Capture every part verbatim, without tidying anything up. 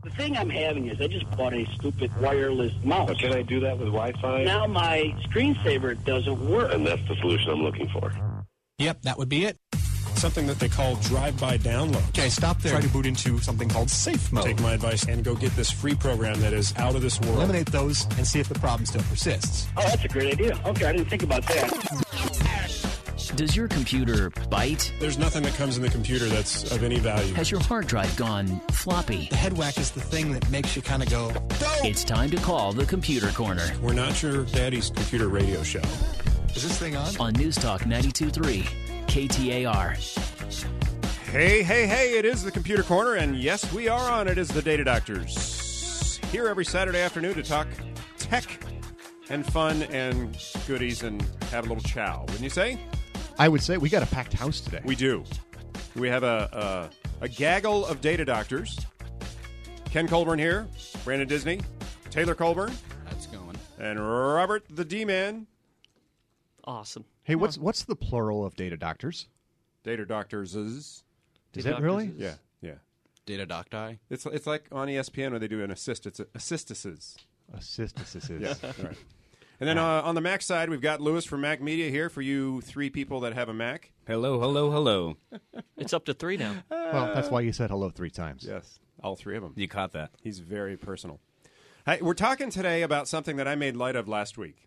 The thing I'm having is I just bought a stupid wireless mouse. But can I do that with Wi-Fi? Now my screensaver doesn't work. And that's the solution I'm looking for. Yep, that would be it. Something that they call drive-by download. Okay, stop there. Try to boot into something called safe mode. Take my advice and go get this free program that is out of this world. Eliminate those and see if the problem still persists. Oh, that's a great idea. Okay, I didn't think about that. Does your computer bite? There's nothing that comes in the computer that's of any value. Has your hard drive gone floppy? The head whack is the thing that makes you kind of go, Dope! It's time to call the Computer Corner. We're not your daddy's computer radio show. Is this thing on? On News Talk ninety-two point three, K T A R. Hey, hey, hey, it is the Computer Corner, and yes, we are on. It is the Data Doctors. Here every Saturday afternoon to talk tech and fun and goodies and have a little chow, wouldn't you say? I would say we got a packed house today. We do. We have a, a, a gaggle of Data Doctors. Ken Colburn here, Brandon Disney, Taylor Colburn. That's going. And Robert the D-Man. Awesome. Hey, what's what's the plural of data doctors? Data Doctors is... Is that really? Yeah, yeah. Data Docti. It's it's like on E S P N where they do an assist. It's assistices. Assistices. Yeah, right. And then uh, on the Mac side, we've got Lewis from Mac Media here for you three people that have a Mac. Hello, hello, hello. It's up to three now. Well, that's why you said hello three times. Yes, all three of them. You caught that. He's very personal. Hey, we're talking today about something that I made light of last week.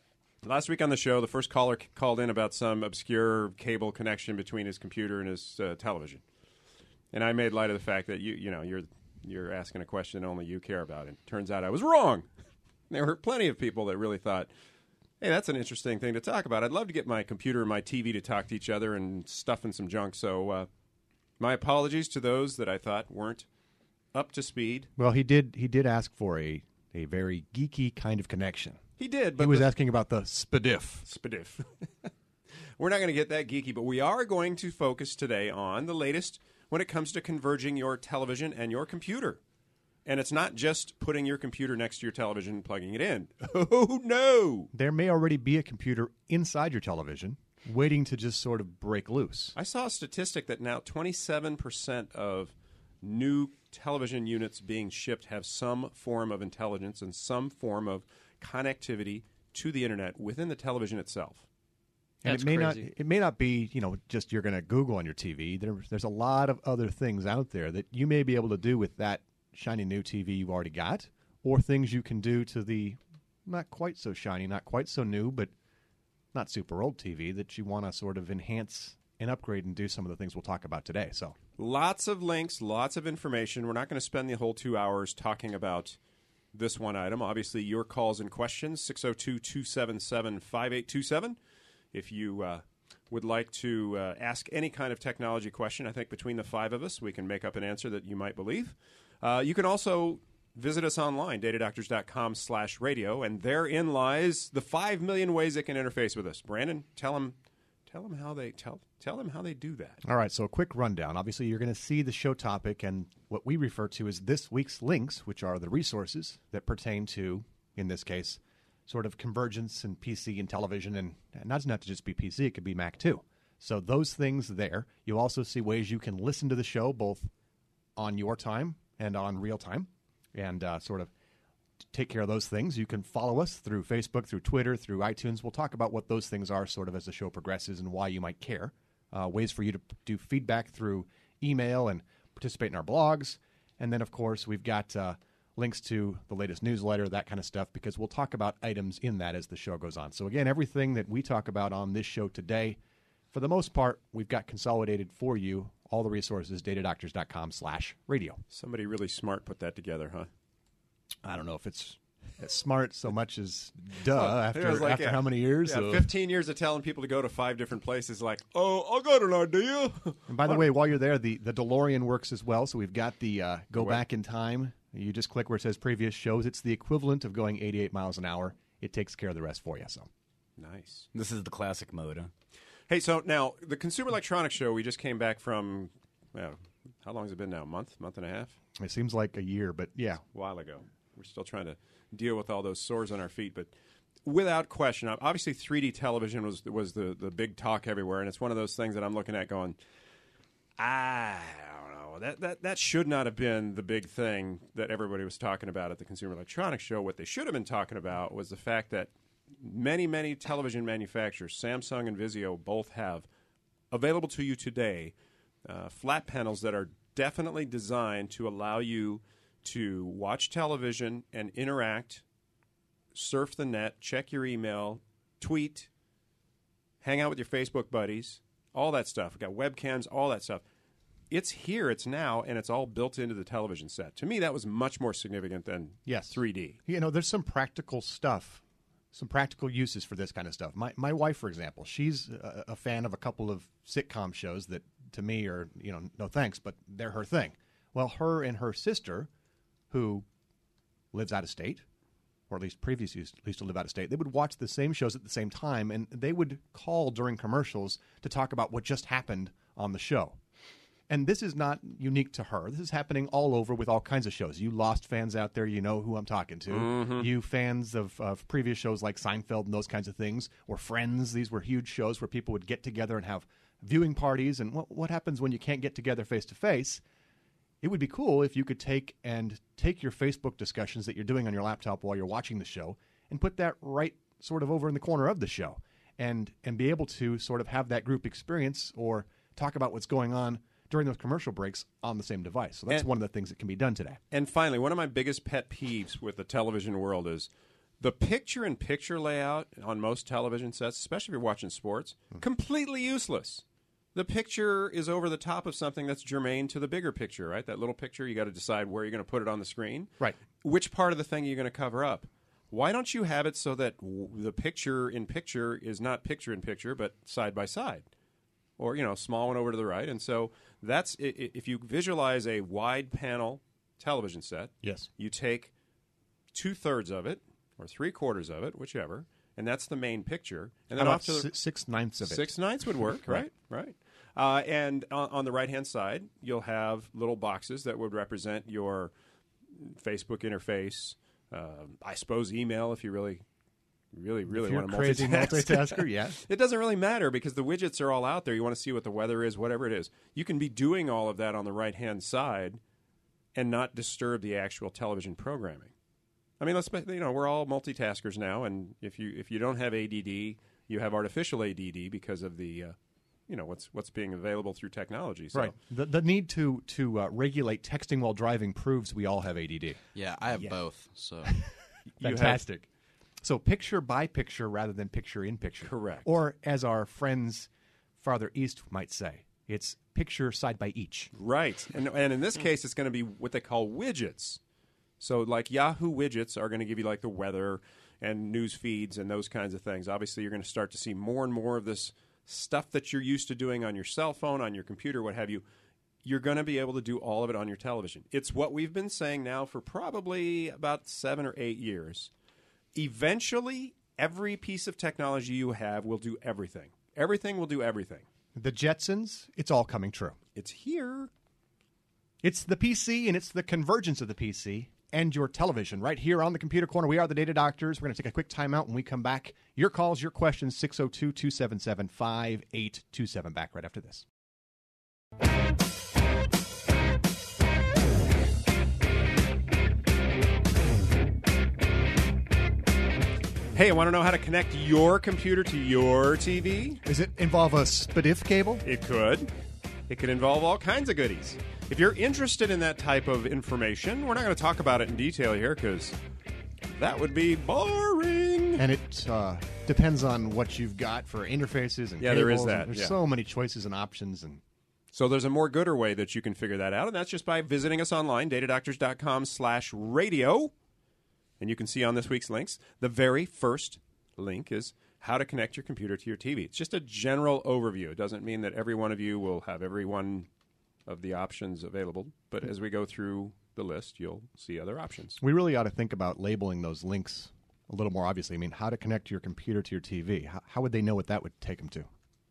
Last week on the show, the first caller c- called in about some obscure cable connection between his computer and his uh, television. And I made light of the fact that you you know, you're you're asking a question only you care about. And it turns out I was wrong. There were plenty of people that really thought, hey, that's an interesting thing to talk about. I'd love to get my computer and my T V to talk to each other and stuff in some junk. So uh, my apologies to those that I thought weren't up to speed. Well, he did he did ask for a, a very geeky kind of connection. He did. But he was the, asking about the SPDIF. SPDIF. We're not going to get that geeky, but we are going to focus today on the latest when it comes to converging your television and your computer. And it's not just putting your computer next to your television and plugging it in. Oh, no! There may already be a computer inside your television waiting to just sort of break loose. I saw a statistic that now twenty-seven percent of new television units being shipped have some form of intelligence and some form of connectivity to the internet within the television itself. And That's it may crazy. not it may not be, you know, just you're going to Google on your T V. There, there's a lot of other things out there that you may be able to do with that shiny new T V you've already got, or things you can do to the not quite so shiny, not quite so new, but not super old T V that you want to sort of enhance and upgrade and do some of the things we'll talk about today. So lots of links, lots of information. We're not going to spend the whole two hours talking about this one item. Obviously, your calls and questions, six oh two, two seven seven, five eight two seven. If you uh, would like to uh, ask any kind of technology question, I think between the five of us, we can make up an answer that you might believe. Uh, you can also visit us online, datadoctors.com slash radio, and therein lies the five million ways they can interface with us. Brandon, tell them, tell them how they tell tell them how they do that. All right, so a quick rundown. Obviously, you're going to see the show topic and what we refer to as this week's links, which are the resources that pertain to, in this case, sort of convergence in P C and television, and not doesn't have to just be P C, it could be Mac too. So those things there. You'll also see ways you can listen to the show both on your time and on real time, and uh, sort of take care of those things. You can follow us through Facebook, through Twitter, through iTunes. We'll talk about what those things are sort of as the show progresses and why you might care. Uh, ways for you to p- do feedback through email and participate in our blogs. And then, of course, we've got uh, links to the latest newsletter, that kind of stuff, because we'll talk about items in that as the show goes on. So, again, everything that we talk about on this show today, for the most part, we've got consolidated for you. All the resources, datadoctors.com slash radio. Somebody really smart put that together, huh? I don't know if it's as smart so much as duh Well, after, it was like, after yeah, how many years? Yeah, of- fifteen years of telling people to go to five different places like, oh, I got an idea. And by the way, while you're there, the, the DeLorean works as well. So we've got the uh, go What? back in time. You just click where it says previous shows. It's the equivalent of going eighty-eight miles an hour. It takes care of the rest for you. So Nice. This is the classic mode, huh? Hey, so now, the Consumer Electronics Show, we just came back from, well, how long has it been now? A month? Month and a half? it seems like a year, but yeah. A while ago. We're still trying to deal with all those sores on our feet, but without question, obviously three D television was was the, the big talk everywhere, and it's one of those things that I'm looking at going, I don't know no, that, that, that should not have been the big thing that everybody was talking about at the Consumer Electronics Show. What they should have been talking about was the fact that many, many television manufacturers, Samsung and Vizio, both have available to you today uh, flat panels that are definitely designed to allow you to watch television and interact, surf the net, check your email, tweet, hang out with your Facebook buddies, all that stuff. We've got webcams, all that stuff. It's here, it's now, and it's all built into the television set. To me, that was much more significant than yes. three D. You know, there's some practical stuff, some practical uses for this kind of stuff. My my wife, for example, she's a, a fan of a couple of sitcom shows that, to me, are, you know, no thanks, but they're her thing. Well, her and her sister, who lives out of state, or at least previously used, used to live out of state, they would watch the same shows at the same time, and they would call during commercials to talk about what just happened on the show. And this is not unique to her. This is happening all over with all kinds of shows. You Lost fans out there, you know who I'm talking to. Mm-hmm. You fans of, of previous shows like Seinfeld and those kinds of things, or Friends. These were huge shows where people would get together and have viewing parties. And what, what happens when you can't get together face-to-face? It would be cool if you could take and take your Facebook discussions that you're doing on your laptop while you're watching the show and put that right sort of over in the corner of the show and, and be able to sort of have that group experience or talk about what's going on during those commercial breaks on the same device. So that's and, one of the things that can be done today. And finally, one of my biggest pet peeves with the television world is the picture-in-picture layout on most television sets, especially if you're watching sports, mm-hmm. completely useless. The picture is over the top of something that's germane to the bigger picture, right? That little picture, you got to decide where you're going to put it on the screen. Right. Which part of the thing are you going to cover up? Why don't you have it so that w- the picture-in-picture is not picture-in-picture, but side-by-side? Or, you know, small one over to the right. And so that's, if you visualize a wide panel television set, yes, you take two-thirds of it, or three-quarters of it, whichever, and that's the main picture. And then How off to the, s- six-ninths of it. Six-ninths would work, right? Right. Uh, and on, on the right-hand side, you'll have little boxes that would represent your Facebook interface, uh, I suppose email if you really... Really, really if you're want to crazy multitask. multitasker, yeah. It doesn't really matter because the widgets are all out there. You want to see what the weather is, whatever it is. You can be doing all of that on the right-hand side and not disturb the actual television programming. I mean, let's you know, we're all multitaskers now, and if you if you don't have A D D, you have artificial A D D because of the uh, you know what's what's being available through technology. So. Right. The the need to to uh, regulate texting while driving proves we all have A D D. Yeah, I have yeah. both. So fantastic. Have, So picture by picture rather than picture in picture. Correct. Or as our friends farther east might say, it's picture side by each. Right. And and in this case, it's going to be what they call widgets. So like Yahoo widgets are going to give you like the weather and news feeds and those kinds of things. Obviously, you're going to start to see more and more of this stuff that you're used to doing on your cell phone, on your computer, what have you. You're going to be able to do all of it on your television. It's what we've been saying now for probably about seven or eight years. Eventually, every piece of technology you have will do everything. Everything will do everything. The Jetsons, it's all coming true. It's here. It's the P C, and it's the convergence of the P C and your television. Right here on the Computer Corner, we are the Data Doctors. We're going to take a quick time out. When we come back, your calls, your questions, six oh two, two seven seven, five eight two seven. Back right after this. Hey, I want to know how to connect your computer to your T V? Does it involve a S P D I F cable? It could. It could involve all kinds of goodies. If you're interested in that type of information, we're not going to talk about it in detail here because that would be boring. And it uh, depends on what you've got for interfaces and yeah, cables. there is that. There's yeah. so many choices and options. And so there's a more gooder way that you can figure that out, and that's just by visiting us online, datadoctors.com slash radio. And you can see on this week's links, the very first link is how to connect your computer to your T V. It's just a general overview. It doesn't mean that every one of you will have every one of the options available. But as we go through the list, you'll see other options. We really ought to think about labeling those links a little more obviously. I mean, how to connect your computer to your T V. How, how would they know what that would take them to?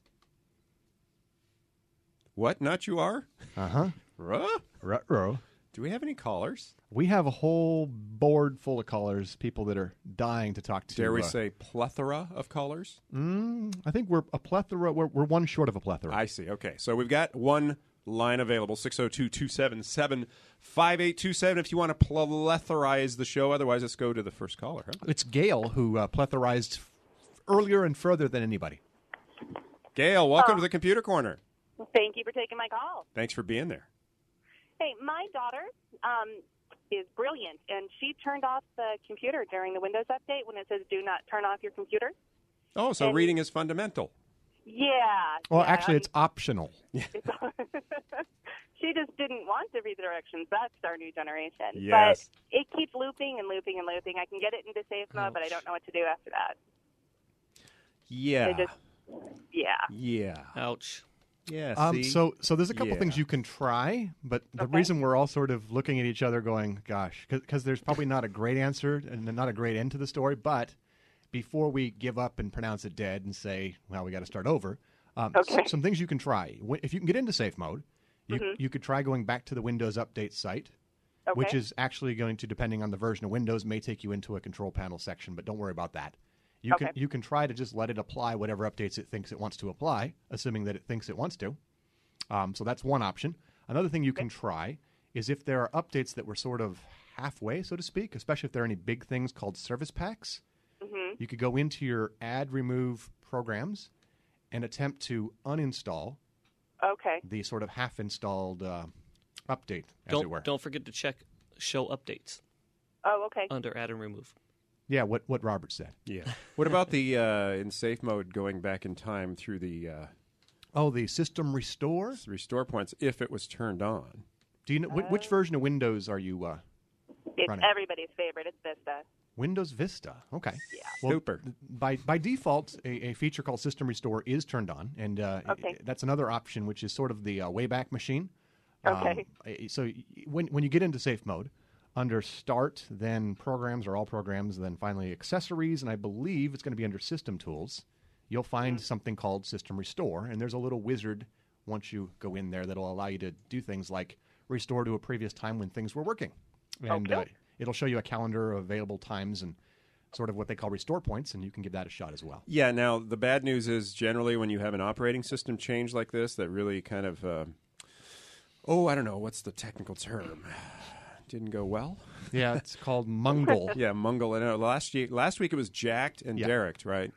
What nut you are? Uh-huh. Ruh? Ruh-roh. Do we have any callers? We have a whole board full of callers, people that are dying to talk to. Dare we uh, say plethora of callers? Mm, I think we're a plethora. We're, we're one short of a plethora. I see. Okay. So we've got one line available, six oh two, two seven seven, five eight two seven if you want to plethorize the show. Otherwise, let's go to the first caller. Huh? It's Gail who uh, plethorized earlier and further than anybody. Gail, welcome Oh. to the Computer Corner. Thank you for taking my call. Thanks for being there. Hey, my daughter um, is brilliant, and she turned off the computer during the Windows update when it says do not turn off your computer. Oh, so And- reading is fundamental. Yeah. Well, yeah, actually, um, it's optional. it's she just didn't want to read the directions. That's our new generation. Yes. But it keeps looping and looping and looping. I can get it into safe mode, but I don't know what to do after that. Yeah. It just, yeah. Yeah. Ouch. Yeah. Um, see? so, so there's a couple Yeah. things you can try, but the Okay. reason we're all sort of looking at each other going, gosh, because there's probably not a great answer and not a great end to the story, but before we give up and pronounce it dead and say, well, we got to start over, um, Okay. s- some things you can try. Wh- If you can get into safe mode, you, Mhm. you could try going back to the Windows Update site, Okay. which is actually going to, depending on the version of Windows, may take you into a control panel section, but don't worry about that. You Okay. can you can try to just let it apply whatever updates it thinks it wants to apply, assuming that it thinks it wants to. Um, so that's one option. Another thing you can try is if there are updates that were sort of halfway, so to speak, especially if there are any big things called service packs, Mhm. you could go into your add remove programs and attempt to uninstall Okay. the sort of half installed uh, update, as it were. Don't don't forget to check show updates Oh, okay. under add and remove. Yeah, what, what Robert said. Yeah. What about the uh, in safe mode going back in time through the uh, Oh, the system restore? restore points if it was turned on? Do you know wh- which version of Windows are you uh, It's running? everybody's favorite. It's Vista. Windows Vista. Okay. Yeah. Well, Super. By by default, a, a feature called System Restore is turned on, and uh, Okay. that's another option, which is sort of the uh, Wayback Machine. Okay. Um, so y- when when you get into safe mode, under Start, then Programs or All Programs, then finally Accessories, and I believe it's going to be under System Tools. You'll find something called System Restore, and there's a little wizard once you go in there that'll allow you to do things like restore to a previous time when things were working, and Okay. uh, it'll show you a calendar of available times and sort of what they call restore points, and you can give that a shot as well. Yeah. Now the bad news is generally when you have an operating system change like this, that really kind of uh, oh, I don't know what's the technical term. Didn't go well. Yeah, it's called Mungle. Yeah, Mungle. I know last year, last week it was jacked and Yeah. derricked, right?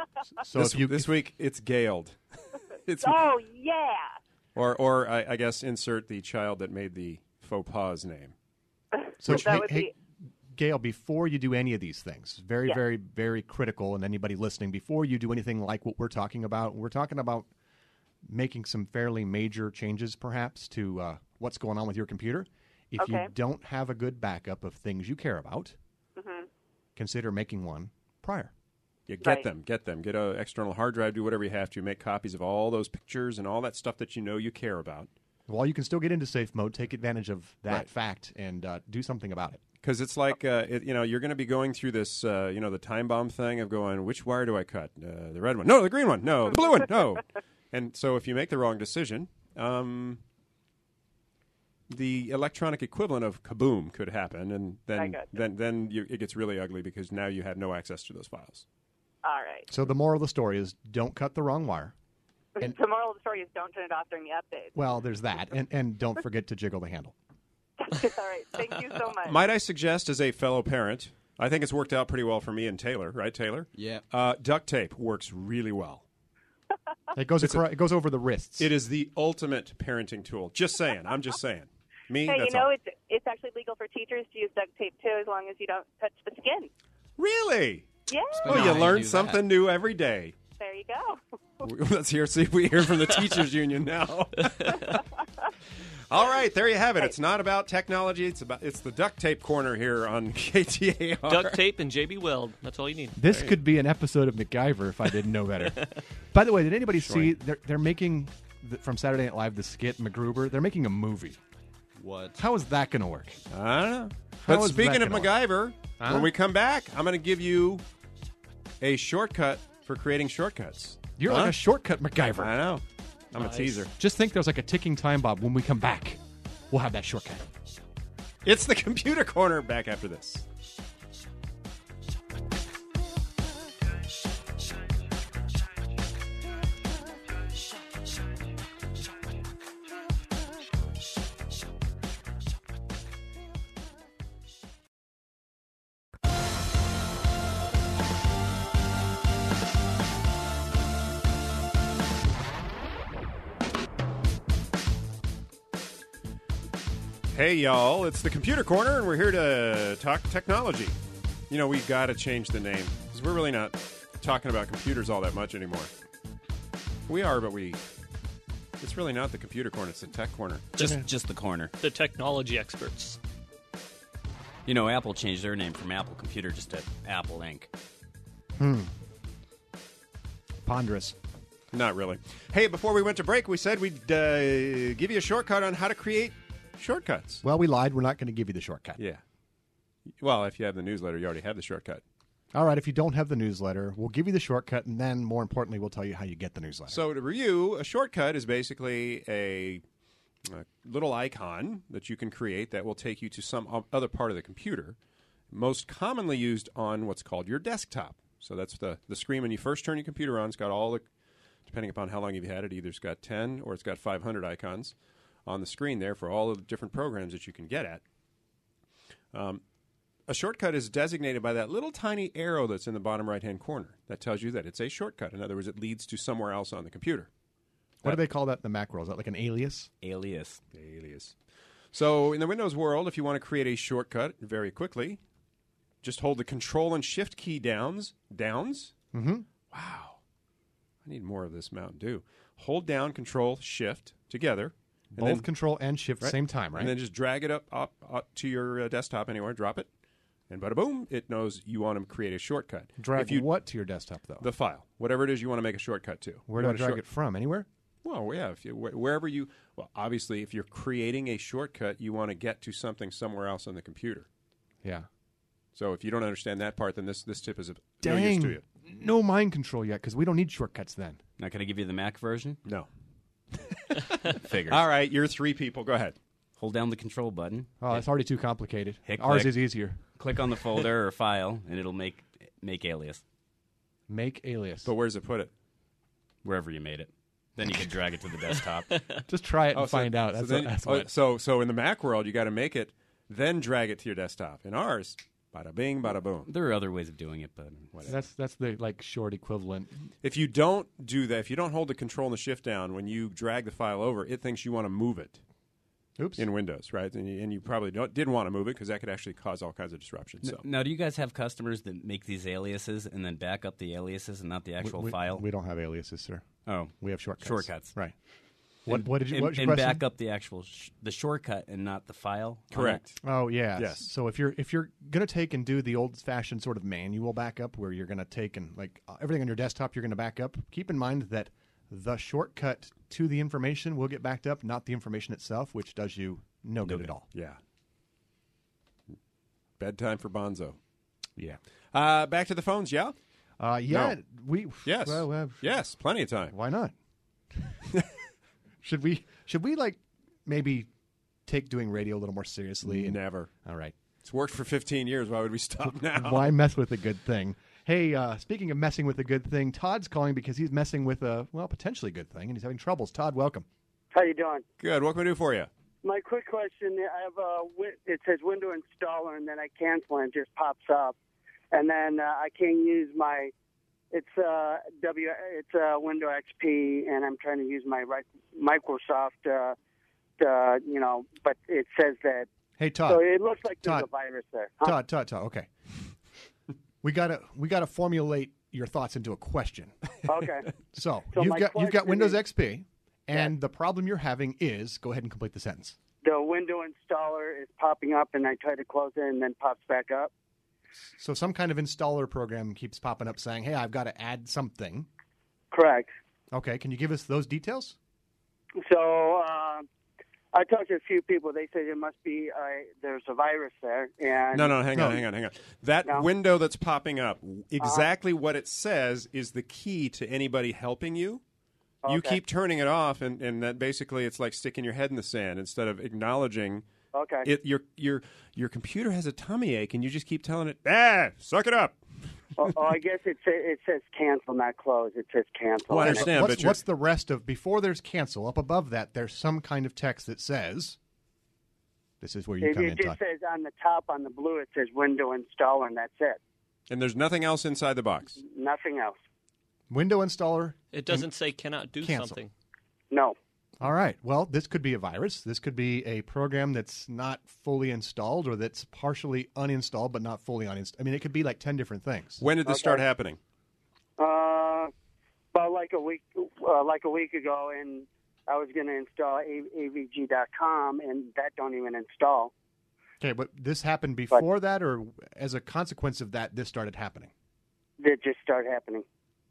So this, if you this week it's galed. It's Oh, yeah. or or I, I guess insert the child that made the faux pas name. So, That hey, would hey, be- Gail, before you do any of these things, very, Yeah. very, very critical, and anybody listening, before you do anything like what we're talking about, we're talking about making some fairly major changes, perhaps, to uh, what's going on with your computer. If Okay. you don't have a good backup of things you care about, Mhm. consider making one prior. Yeah, get Right. them, get them, get an external hard drive, do whatever you have to, make copies of all those pictures and all that stuff that you know you care about. While you can still get into safe mode, take advantage of that Right. fact and uh, do something about it. Because it's like, uh, it, you know, you're going to be going through this, uh, you know, the time bomb thing of going, which wire do I cut? Uh, the red one. No, the green one. No, the blue one. No. And so if you make the wrong decision, um, the electronic equivalent of kaboom could happen. And I then gotcha. then, then you, it gets really ugly because now you have no access to those files. All right. So the moral of the story is don't cut the wrong wire. And- the moral of the story is don't turn it off during the update. Well, there's that. And, and don't forget to jiggle the handle. All right. Thank you so much. Might I suggest, as a fellow parent, I think it's worked out pretty well for me and Taylor, right, Taylor? Yeah. Uh, duct tape works really well. It goes across, it goes over the wrists. It is the ultimate parenting tool. Just saying. I'm just saying. Me, Hey, that's you know, all. it's it's actually legal for teachers to use duct tape too, as long as you don't touch the skin. Really? Yeah. Oh, How you do learn you do something new every day. There you go. Let's hear, see if we hear from the teachers union now. All right, there you have it. It's not about technology. It's about it's the duct tape corner here on K T A R. Duct tape and J B Weld. That's all you need. This could be an episode of MacGyver if I didn't know better. By the way, did anybody see they're, they're making the, from Saturday Night Live the skit MacGruber? They're making a movie. What? How is that going to work? I don't know. How But is speaking that of gonna MacGyver, Huh? when we come back, I'm going to give you a shortcut for creating shortcuts. You're Huh? like a shortcut MacGyver. I know. I'm Nice. a teaser. Just think there's like a ticking time bomb. When we come back, we'll have that shortcut. It's the Computer Corner. Back after this. Hey, y'all, it's the Computer Corner, and we're here to talk technology. You know, we got to change the name, because we're really not talking about computers all that much anymore. We are, but we... It's really not the Computer Corner, it's the Tech Corner. Just just the corner. The technology experts. You know, Apple changed their name from Apple Computer just to Apple Incorporated. Hmm. Ponderous. Not really. Hey, before we went to break, we said we'd uh, give you a shortcut on how to create shortcuts. Well, we lied. We're not going to give you the shortcut. Yeah. Well, if you have the newsletter, you already have the shortcut. All right, if you don't have the newsletter, we'll give you the shortcut, and then, more importantly, we'll tell you how you get the newsletter. So to review, a shortcut is basically a, a little icon that you can create that will take you to some other part of the computer, most commonly used on what's called your desktop. So that's the, the screen when you first turn your computer on. It's got all the, depending upon how long you've had it, either it's got ten or it's got five hundred icons on the screen there for all of the different programs that you can get at. Um, a shortcut is designated by that little tiny arrow that's in the bottom right-hand corner. That tells you that it's a shortcut. In other words, it leads to somewhere else on the computer. What that, do they call that in the Mac world? Is that like an alias? Alias. Alias. So in the Windows world, if you want to create a shortcut very quickly, just hold the Control and Shift key downs. Downs? Mm-hmm. Wow. I need more of this Mountain Dew. Hold down Control, Shift together. Both then, Control and Shift at right? the same time, right? And then just drag it up, up, up to your uh, desktop anywhere, drop it, and bada boom, it knows you want to create a shortcut. Drag if you, what to your desktop, though? The file. Whatever it is you want to make a shortcut to. Where do I drag short- it from? Anywhere? Well, yeah. If you, wherever you... Well, obviously, if you're creating a shortcut, you want to get to something somewhere else on the computer. Yeah. So if you don't understand that part, then this, this tip is of Dang, no use to you. No mind control yet, because we don't need shortcuts then. Not going to give you the Mac version? No. Figures. All right, you're three people. Go ahead. Hold down the Control button. Oh, that's already too complicated. Hit Ours click. is easier. Click on the folder or file, and it'll make make alias. Make alias. But where does it put it? Wherever you made it. Then you can drag it to the desktop. Just try it and oh, so, find out. So that's then, what, that's oh, what. so, so in the Mac world, you got to make it, then drag it to your desktop. In ours, bada bing, bada boom. There are other ways of doing it, but whatever. That's that's the like short equivalent. If you don't do that, if you don't hold the Control and the Shift down when you drag the file over, it thinks you want to move it. Oops. In Windows, right? And you, and you probably don't, did want to move it because that could actually cause all kinds of disruptions. So. Now, do you guys have customers that make these aliases and then back up the aliases and not the actual we, we, file? We don't have aliases, sir. Oh, we have shortcuts. Shortcuts, right? What, and, what did you? And, what was your and question? back up the actual sh- the shortcut and not the file. Correct. Oh yeah. Yes. So if you're if you're gonna take and do the old-fashioned sort of manual backup, where you're gonna take and like uh, everything on your desktop, you're gonna back up. Keep in mind that the shortcut to the information will get backed up, not the information itself, which does you no good no at all. Yeah. Bedtime for Bonzo. Yeah. Uh, back to the phones, yeah? Uh, yeah. No. We Yes. Well, uh, yes, plenty of time. Why not? should we should we like maybe take doing radio a little more seriously? And, Never. all right. It's worked for fifteen years. Why would we stop now? Why mess with a good thing? Hey, uh, speaking of messing with a good thing, Todd's calling because he's messing with a, well, potentially good thing, and he's having troubles. Todd, welcome. How you doing? Good. What can we do for you? My quick question, I have a, it says window installer, and then I cancel and it just pops up. And then uh, I can't use my, it's uh, W, it's uh, Windows X P, and I'm trying to use my right, Microsoft, uh, uh, you know, but it says that. Hey, Todd. So it looks like there's Todd. a virus there. Huh? Todd, Todd, Todd, okay. we gotta we gotta formulate your thoughts into a question. Okay. so, So you've my got you've got question Windows is- X P, and Yeah. the problem you're having is, go ahead and complete the sentence. The window installer is popping up, and I try to close it, and then pops back up. So some kind of installer program keeps popping up saying, hey, I've got to add something. Correct. Okay, can you give us those details? So uh, I talked to a few people. They said it must be uh, there's a virus there. And No, no, hang No. on, hang on, hang on. That No. window that's popping up, exactly what it says is the key to anybody helping you. You Okay. keep turning it off, and, and that basically it's like sticking your head in the sand instead of acknowledging Okay. it. Your your your computer has a tummy ache, and you just keep telling it, ah, suck it up. oh, oh, I guess it, say, it says cancel, not close. It says cancel. Well, I understand, what's, but you're- what's the rest of, before there's cancel, up above that, there's some kind of text that says, this is where you It, come it in, just Todd. says on the top, on the blue, it says window installer, and that's it. And there's nothing else inside the box. Nothing else. Window installer. It doesn't say cannot do Cancel. something. No. All right. Well, this could be a virus. This could be a program that's not fully installed or that's partially uninstalled but not fully uninstalled. I mean, it could be like ten different things. When did this Okay. start happening? Uh, about like a week, uh, like a week ago, and I was going to install A V G dot com, and that don't even install. Okay, but this happened before that, or as a consequence of that, this started happening? It just started happening.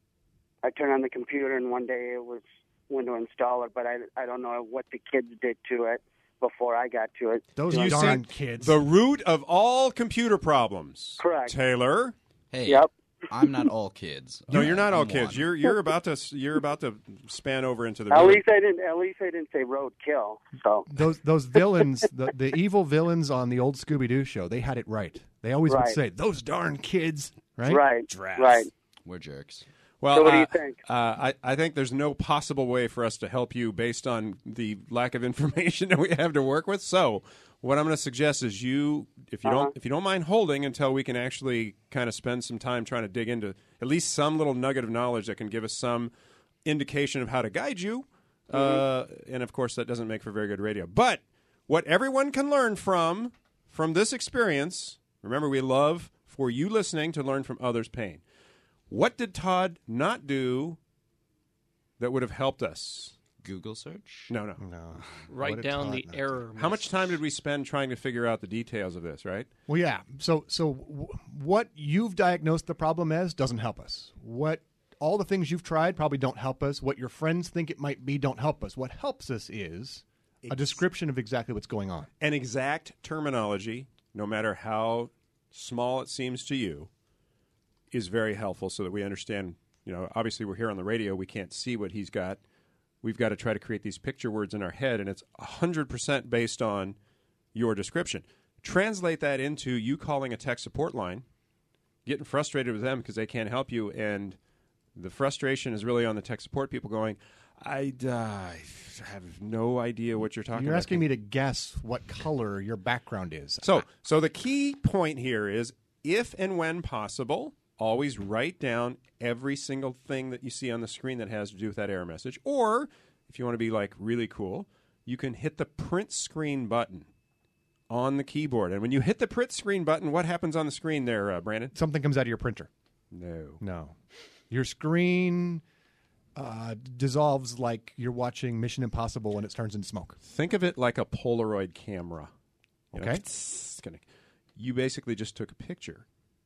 I turned on the computer, and one day it was Windows Installer, but I, I don't know what the kids did to it before I got to it. Those You darn see, kids. The root of all computer problems. Correct. Taylor. Hey, Yep. I'm not all kids. No, you're not all I'm kids. one. You're you're about to you're about to span over into the At root. least I didn't. At least I didn't say roadkill. So Those those villains, the, the evil villains on the old Scooby-Doo show, they had it right. They always would Right. say, those darn kids, right? right, Drafts. right. We're jerks. Well, So what do uh, you think? Uh, I, I think there's no possible way for us to help you based on the lack of information that we have to work with. So what I'm going to suggest is you, if you Uh-huh. don't, if you don't mind holding until we can actually kind of spend some time trying to dig into at least some little nugget of knowledge that can give us some indication of how to guide you. Uh, and of course, that doesn't make for very good radio. But what everyone can learn from from this experience, remember, we love for you listening to learn from others' pain. What did Todd not do that would have helped us? Google search? No, no. No. Write What a down taunt the not. error. How much time did we spend trying to figure out the details of this, right? Well, yeah. So, so w- what you've diagnosed the problem as doesn't help us. What all the things you've tried probably don't help us. What your friends think it might be don't help us. What helps us is a description of exactly what's going on. An exact terminology, no matter how small it seems to you, is very helpful so that we understand. You know, obviously we're here on the radio. We can't see what he's got. We've got to try to create these picture words in our head, and it's one hundred percent based on your description. Translate that into you calling a tech support line, getting frustrated with them because they can't help you, and the frustration is really on the tech support people going, I, uh, I have no idea what you're talking You're about. asking me to guess what color your background is. So, so the key point here is, if and when possible, always write down every single thing that you see on the screen that has to do with that error message. Or, if you want to be like really cool, you can hit the print screen button on the keyboard. And when you hit the print screen button, what happens on the screen there, uh, Brandon? Something comes out of your printer. No. No. Your screen uh, dissolves like you're watching Mission Impossible when it turns into smoke. Think of it like a Polaroid camera. You know, Okay. it's gonna- you basically just took a picture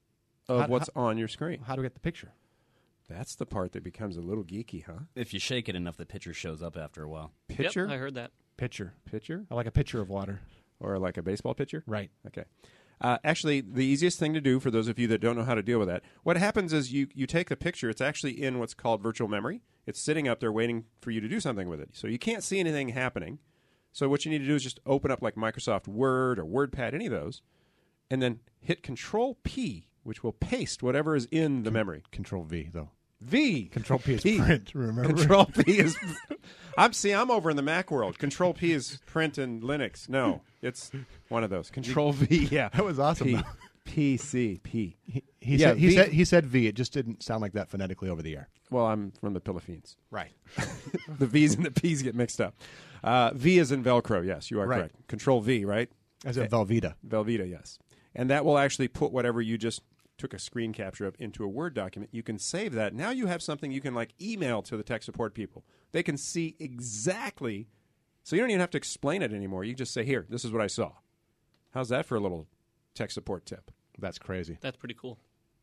of How- what's on your screen. How do we get the picture? That's the part that becomes a little geeky, huh? If you shake it enough, the picture shows up after a while. Picture? Yep, I heard that. Pitcher. Pitcher? I like a pitcher of water. Or like a baseball pitcher? Right. Okay. Uh, actually, the easiest thing to do for those of you that don't know how to deal with that, what happens is you, you take the picture. It's actually in what's called virtual memory. It's sitting up there waiting for you to do something with it. So you can't see anything happening. So what you need to do is just open up like Microsoft Word or WordPad, any of those, and then hit Control P, which will paste whatever is in the memory. Control V, though. V. Control P is P. print, remember? Control P is... I'm see. I'm over in the Mac world. Control P is print and Linux. No, it's one of those. Control V. Yeah, That was awesome, P. though. P C P. He, he, Yeah, said, he, V- said, he said V. It just didn't sound like that phonetically over the air. Well, I'm from the Philippines. Right. The V's and the P's get mixed up. Uh, v is in Velcro. Yes, you are Right. correct. Control V, right? As in Velveeta. Velveeta, yes. And that will actually put whatever you just took a screen capture of into a Word document. You can save that. Now you have something you can like email to the tech support people. They can see exactly, so you don't even have to explain it anymore. You just say, here, this is what I saw. How's that for a little tech support tip? That's crazy. That's pretty cool.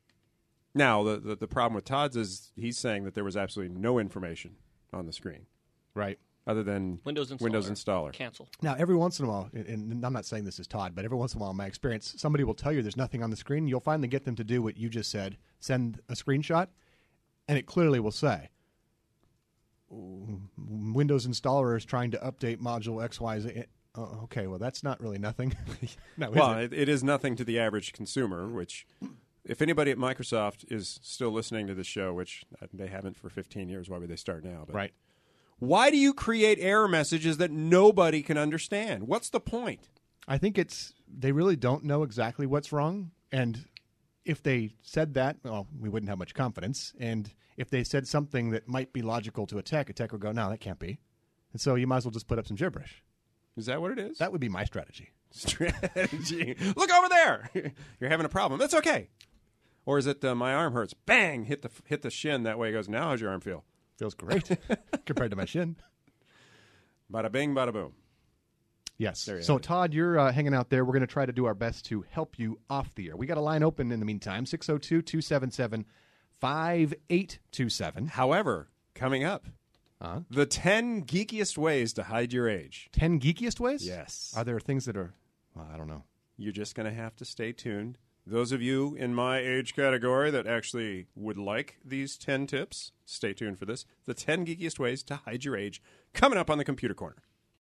Now, the, the, the problem with Todd's is he's saying that there was absolutely no information on the screen. Right. Other than Windows installer. Windows installer. Cancel. Now, every once in a while, and- and I'm not saying this is Todd, but every once in a while, in my experience, somebody will tell you there's nothing on the screen. You'll finally get them to do what you just said, send a screenshot, and it clearly will say, Windows installer is trying to update module X Y Z. Oh, okay, well, that's not really nothing. no, is Well, it? it, it is nothing to the average consumer, which, if anybody at Microsoft is still listening to this show, which they haven't for fifteen years, why would they start now? But Right. why do you create error messages that nobody can understand? What's the point? I think it's they really don't know exactly what's wrong, and if they said that, well, we wouldn't have much confidence. And if they said something that might be logical to a tech, a tech would go, "No, that can't be." And so you might as well just put up some gibberish. Is that what it is? That would be my strategy. Strategy. Look over there. You're having a problem. That's okay. Or is it uh, my arm hurts? Bang! Hit the hit the shin. That way it goes, now how's your arm feel? Feels great compared to my shin. Bada bing, bada boom. Yes. There you So, have it. Todd, you're uh, hanging out there. We're going to try to do our best to help you off the air. We got a line open in the meantime, six oh two, two seven seven, five eight two seven. However, coming up, Uh-huh. the ten geekiest ways to hide your age. ten geekiest ways? Yes. Are there things that are, well, I don't know. You're just going to have to stay tuned. Those of you in my age category that actually would like these ten tips, stay tuned for this. The ten geekiest ways to hide your age, coming up on the Computer Corner.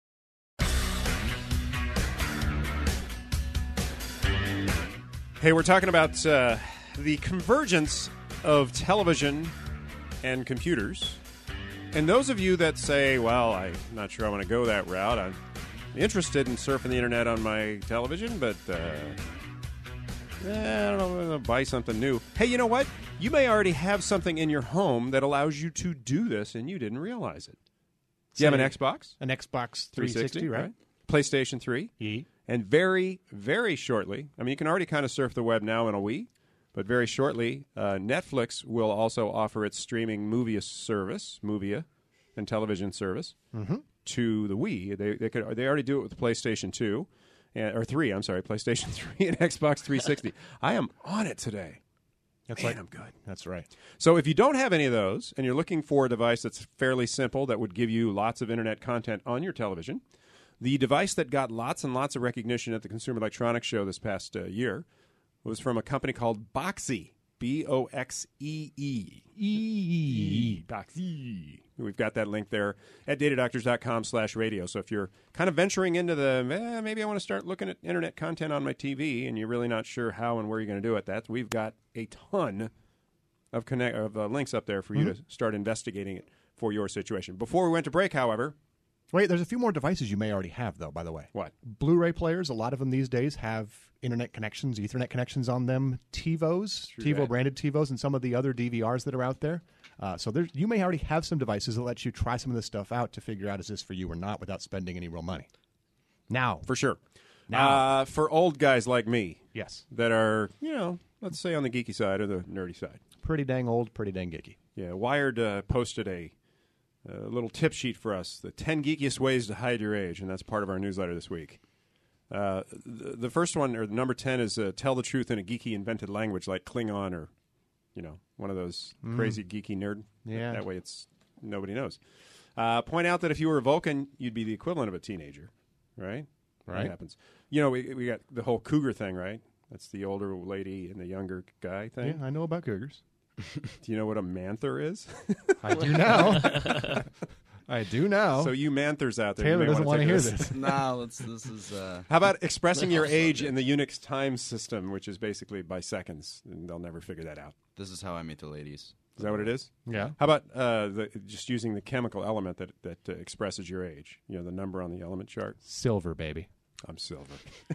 Hey, we're talking about uh, the convergence of television and computers. And those of you that say, well, I'm not sure I want to go that route. I'm interested in surfing the internet on my television, but uh, eh, I don't know, I'm going to buy something new. Hey, you know what? You may already have something in your home that allows you to do this, and you didn't realize it. Do you have an Xbox? An Xbox three sixty, right? PlayStation three. Ye. And very, very shortly, I mean, you can already kind of surf the web now in a Wii, but very shortly, uh, Netflix will also offer its streaming movie service, Movia, and television service mm-hmm. to the Wii. They they could they already do it with PlayStation two, and, or three. I'm sorry, PlayStation three and Xbox three sixty. I am on it today. That's Man, right. I'm good. That's right. So if you don't have any of those, and you're looking for a device that's fairly simple that would give you lots of internet content on your television, the device that got lots and lots of recognition at the Consumer Electronics Show this past uh, year was from a company called Boxee. B O X E E. E. Boxee. We've got that link there at datadoctors.com slash radio. So if you're kind of venturing into the, eh, maybe I want to start looking at internet content on my T V, and you're really not sure how and where you're going to do it, that we've got a ton of connect of uh, links up there for you Mm-hmm. to start investigating it for your situation. Before we went to break, however, Wait, there's a few more devices you may already have, though, by the way. What? Blu-ray players, a lot of them these days have internet connections, Ethernet connections on them, TiVos, True that. TiVo-branded TiVos, and some of the other D V Rs that are out there. Uh, so there's, you may already have some devices that let you try some of this stuff out to figure out is this for you or not without spending any real money. Now. for sure. Now. Uh, for old guys like me Yes. that are, you know, let's say on the geeky side or the nerdy side. Pretty dang old, pretty dang geeky. Yeah, Wired uh, posted a, a little tip sheet for us, the ten geekiest ways to hide your age, and that's part of our newsletter this week. Uh, the, the first one, or number ten, is uh, tell the truth in a geeky invented language like Klingon or, you know, one of those Mm. crazy geeky nerd. Yeah. That way it's nobody knows. Uh, point out that if you were a Vulcan, you'd be the equivalent of a teenager, right? Right. That happens. You know, we, we got the whole cougar thing, right? That's the older lady and the younger guy thing. Yeah, I know about cougars. Do you know what a manther is? I do now. I do now. So you manthers out there, Taylor you may doesn't want want to to take hear this. this. No, let's, this is. Uh, How about expressing your age in the Unix time system, which is basically by seconds, and they'll never figure that out. This is how I meet the ladies. Is that what it is? Yeah. How about uh, the, just using the chemical element that that uh, expresses your age? You know, the number on the element chart. Silver, baby. I'm silver.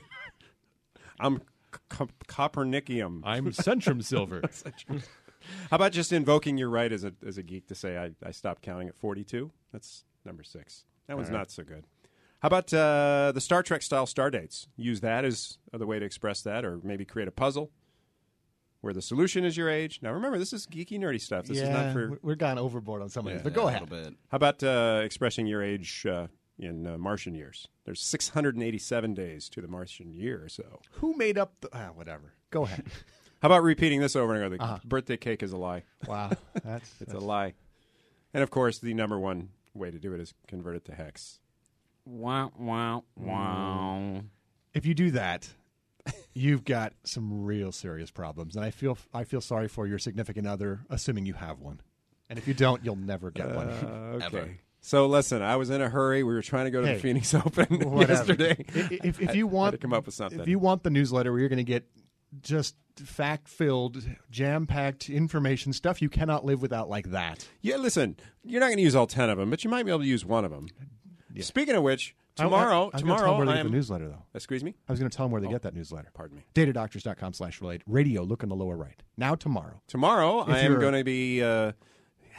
I'm c- Copernicium. I'm Centrum Silver. How about just invoking your right as a as a geek to say I, I stopped counting at forty-two? That's number six. That one's All right. not so good. How about uh, the Star Trek style star dates? Use that as the way to express that, or maybe create a puzzle where the solution is your age. Now remember, this is geeky nerdy stuff. This yeah, is not for. we're gone overboard on some of Yeah, these, but Yeah, go a ahead. little bit. How about uh, expressing your age uh, in uh, Martian years? There's six hundred eighty-seven days to the Martian year or so. Who made up the... Ah, whatever. Go ahead. How about repeating this over and over? The Uh-huh. birthday cake is a lie. Wow. That's, It's that's a lie. And of course, the number one way to do it is convert it to hex. Wow, wow, wow. If you do that, you've got some real serious problems, and I feel I feel sorry for your significant other, assuming you have one. And if you don't, you'll never get one. Uh, okay. Ever. So listen, I was in a hurry. We were trying to go to Hey, the Phoenix Open Whatever. yesterday. I- If, if I- you I want, had to come up with something. If you want the newsletter where you're going to get just fact-filled, jam-packed information, stuff you cannot live without like that. Yeah, listen, you're not going to use all ten of them, but you might be able to use one of them. Yeah. Speaking of which, I- I- tomorrow, I was gonna tomorrow, tell them where they I get am. the newsletter, though. Excuse me. I was going to tell them where they Oh. get that newsletter. Pardon me. datadoctors.com slash relate. Radio, look in the lower right. Now tomorrow. Tomorrow, If I am you're- going to be uh,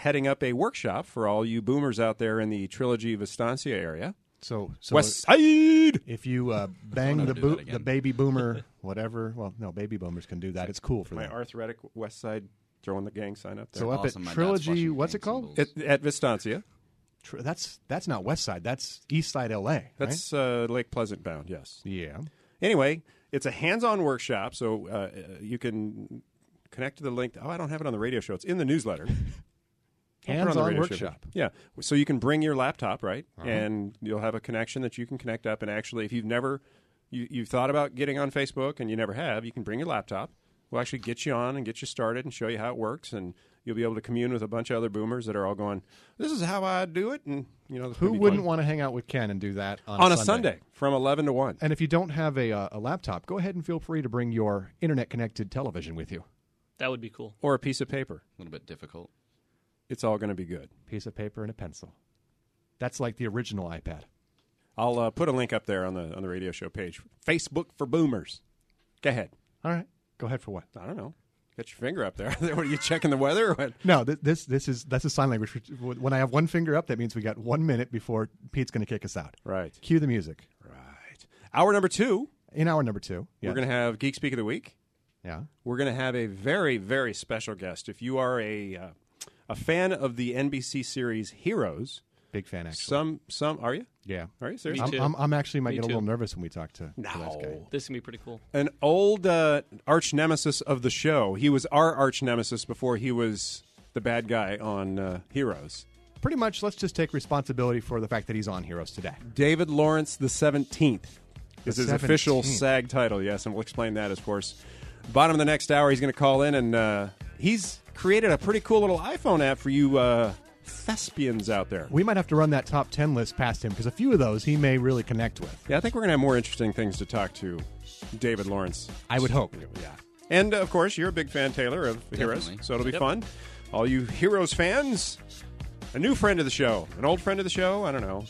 heading up a workshop for all you boomers out there in the Trilogy Vistancia area. So, so West Side. If you uh, bang never the do that bo- again. the baby boomer, whatever. Well, no, baby boomers can do that. It's cool for My them. arthritic West Side throwing the gang sign up there. So up Awesome. My at dad's Trilogy, watching what's gang it called? symbols. At, at Vistancia. Tr- that's that's not West Side. That's East Side L A. That's uh, Lake Pleasant bound, yes. right? Yeah. Anyway, it's a hands-on workshop, so uh, you can connect to the link. Oh, I don't have it on the radio show. It's in the newsletter. I'll put it on the Hands-on radio show. workshop. Yeah. So you can bring your laptop, right? Uh-huh. And you'll have a connection that you can connect up. And actually, if you've never, you, you've thought about getting on Facebook and you never have, you can bring your laptop. We'll actually get you on and get you started and show you how it works. And you'll be able to commune with a bunch of other boomers that are all going, this is how I do it. And, you know, this Who would be wouldn't fun. want to hang out with Ken and do that on, on a a Sunday from eleven to one. And if you don't have a, uh, a laptop, go ahead and feel free to bring your internet-connected television with you. That would be cool. Or a piece of paper. A little bit difficult. It's all going to be good. Piece of paper and a pencil. That's like the original iPad. I'll uh, put a link up there on the on the radio show page. Facebook for Boomers. Go ahead. All right. Go ahead for what? I don't know. Got your finger up there. What, are you checking the weather or what? No, th- this this is that's a sign language. When I have one finger up, that means we got one minute before Pete's going to kick us out. Right. Cue the music. Right. Hour number two. In hour number two, We're yes. going to have Geek Speak of the Week. yeah. We're going to have a very, very special guest. If you are a uh, a fan of the N B C series Heroes, Big fan, actually. some some are you? Yeah. Are you Me seriously? I'm, too. I'm, I'm actually might Me get a too. little nervous when we talk to, to this guy. No. This is going to be pretty cool. An old uh, arch nemesis of the show. He was our arch nemesis before he was the bad guy on uh, Heroes. Pretty much, let's just take responsibility for the fact that he's on Heroes today. David Lawrence the seventeenth is The his official seventeenth. SAG title, yes, and we'll explain that, of course. Bottom of the next hour, he's going to call in, and uh, he's created a pretty cool little iPhone app for you uh, thespians out there. We might have to run that top ten list past him because a few of those he may really connect with. Yeah, I think we're going to have more interesting things to talk to David Lawrence. I would hope. Yeah. And, uh, of course, you're a big fan, Taylor, of Heroes, Definitely. so it'll be Yep. fun. All you Heroes fans, a new friend of the show, an old friend of the show, I don't know.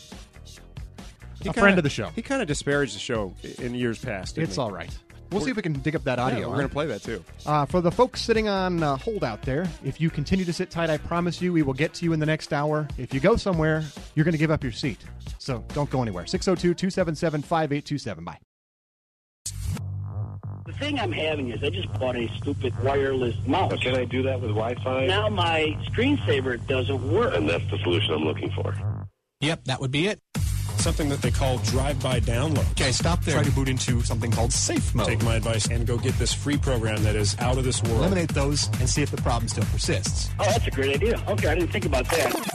He A kinda- friend of the show. He kind of disparaged the show i- in years past. didn't It's he? all right. We'll see if we can dig up that audio. Yeah, we're huh? going to play that, too. Uh, for the folks sitting on uh, hold out there, if you continue to sit tight, I promise you we will get to you in the next hour. If you go somewhere, you're going to give up your seat. So don't go anywhere. six oh two, two seven seven, five eight two seven. Bye. The thing I'm having is I just bought a stupid wireless mouse. But can I do that with Wi-Fi? Now my screensaver doesn't work. And that's the solution I'm looking for. Yep, that would be it. Something that they call drive-by download. Okay, stop there. Try to boot into something called safe mode. Take my advice and go get this free program that is out of this world. Eliminate those and see if the problem still persists. Oh, that's a great idea. Okay, I didn't think about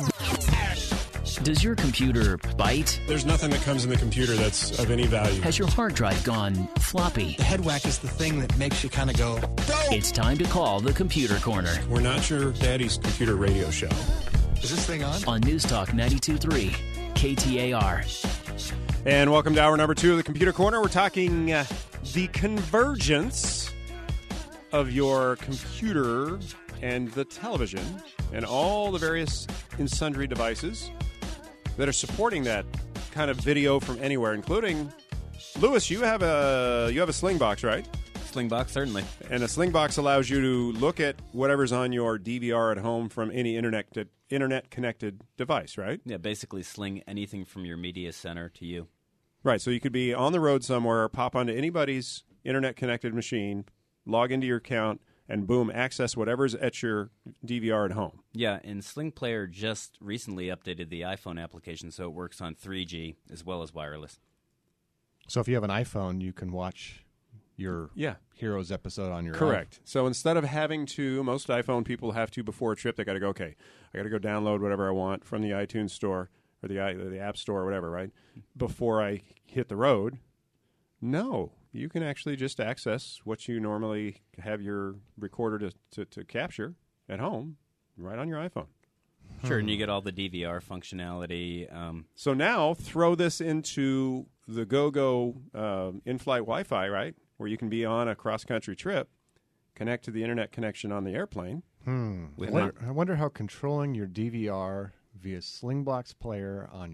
that. Does your computer bite? There's nothing that comes in the computer that's of any value. Has your hard drive gone floppy? The head whack is the thing that makes you kind of go, go! It's time to call the Computer Corner We're not your daddy's computer radio show. Is this thing on? on News Talk ninety-two point three K T A R. And welcome to hour number two of the Computer Corner. We're talking uh, the convergence of your computer and the television and all the various and sundry devices that are supporting that kind of video from anywhere, including Lewis. You have a you have a Slingbox, right? Slingbox, certainly. And a Slingbox allows you to look at whatever's on your D V R at home from any internet internet connected device, right? Yeah, basically sling anything from your media center to you. Right, so you could be on the road somewhere, pop onto anybody's internet-connected machine, log into your account, and boom, access whatever's at your D V R at home. Yeah, and Sling Player just recently updated the iPhone application so it works on three G as well as wireless. So if you have an iPhone, you can watch your Yeah. Heroes episode on your Correct. So instead of having to, most iPhone people have to, before a trip, they got to go, okay, I got to go download whatever I want from the iTunes store or the, i- the App Store or whatever, right, before I hit the road. No, you can actually just access what you normally have your recorder to, to, to capture at home right on your iPhone. Sure, and you get all the D V R functionality. Um, So now throw this into the GoGo uh, in-flight Wi-Fi, right, where you can be on a cross-country trip, connect to the internet connection on the airplane. Hmm. I With wonder, I wonder how controlling your D V R via Slingbox player on your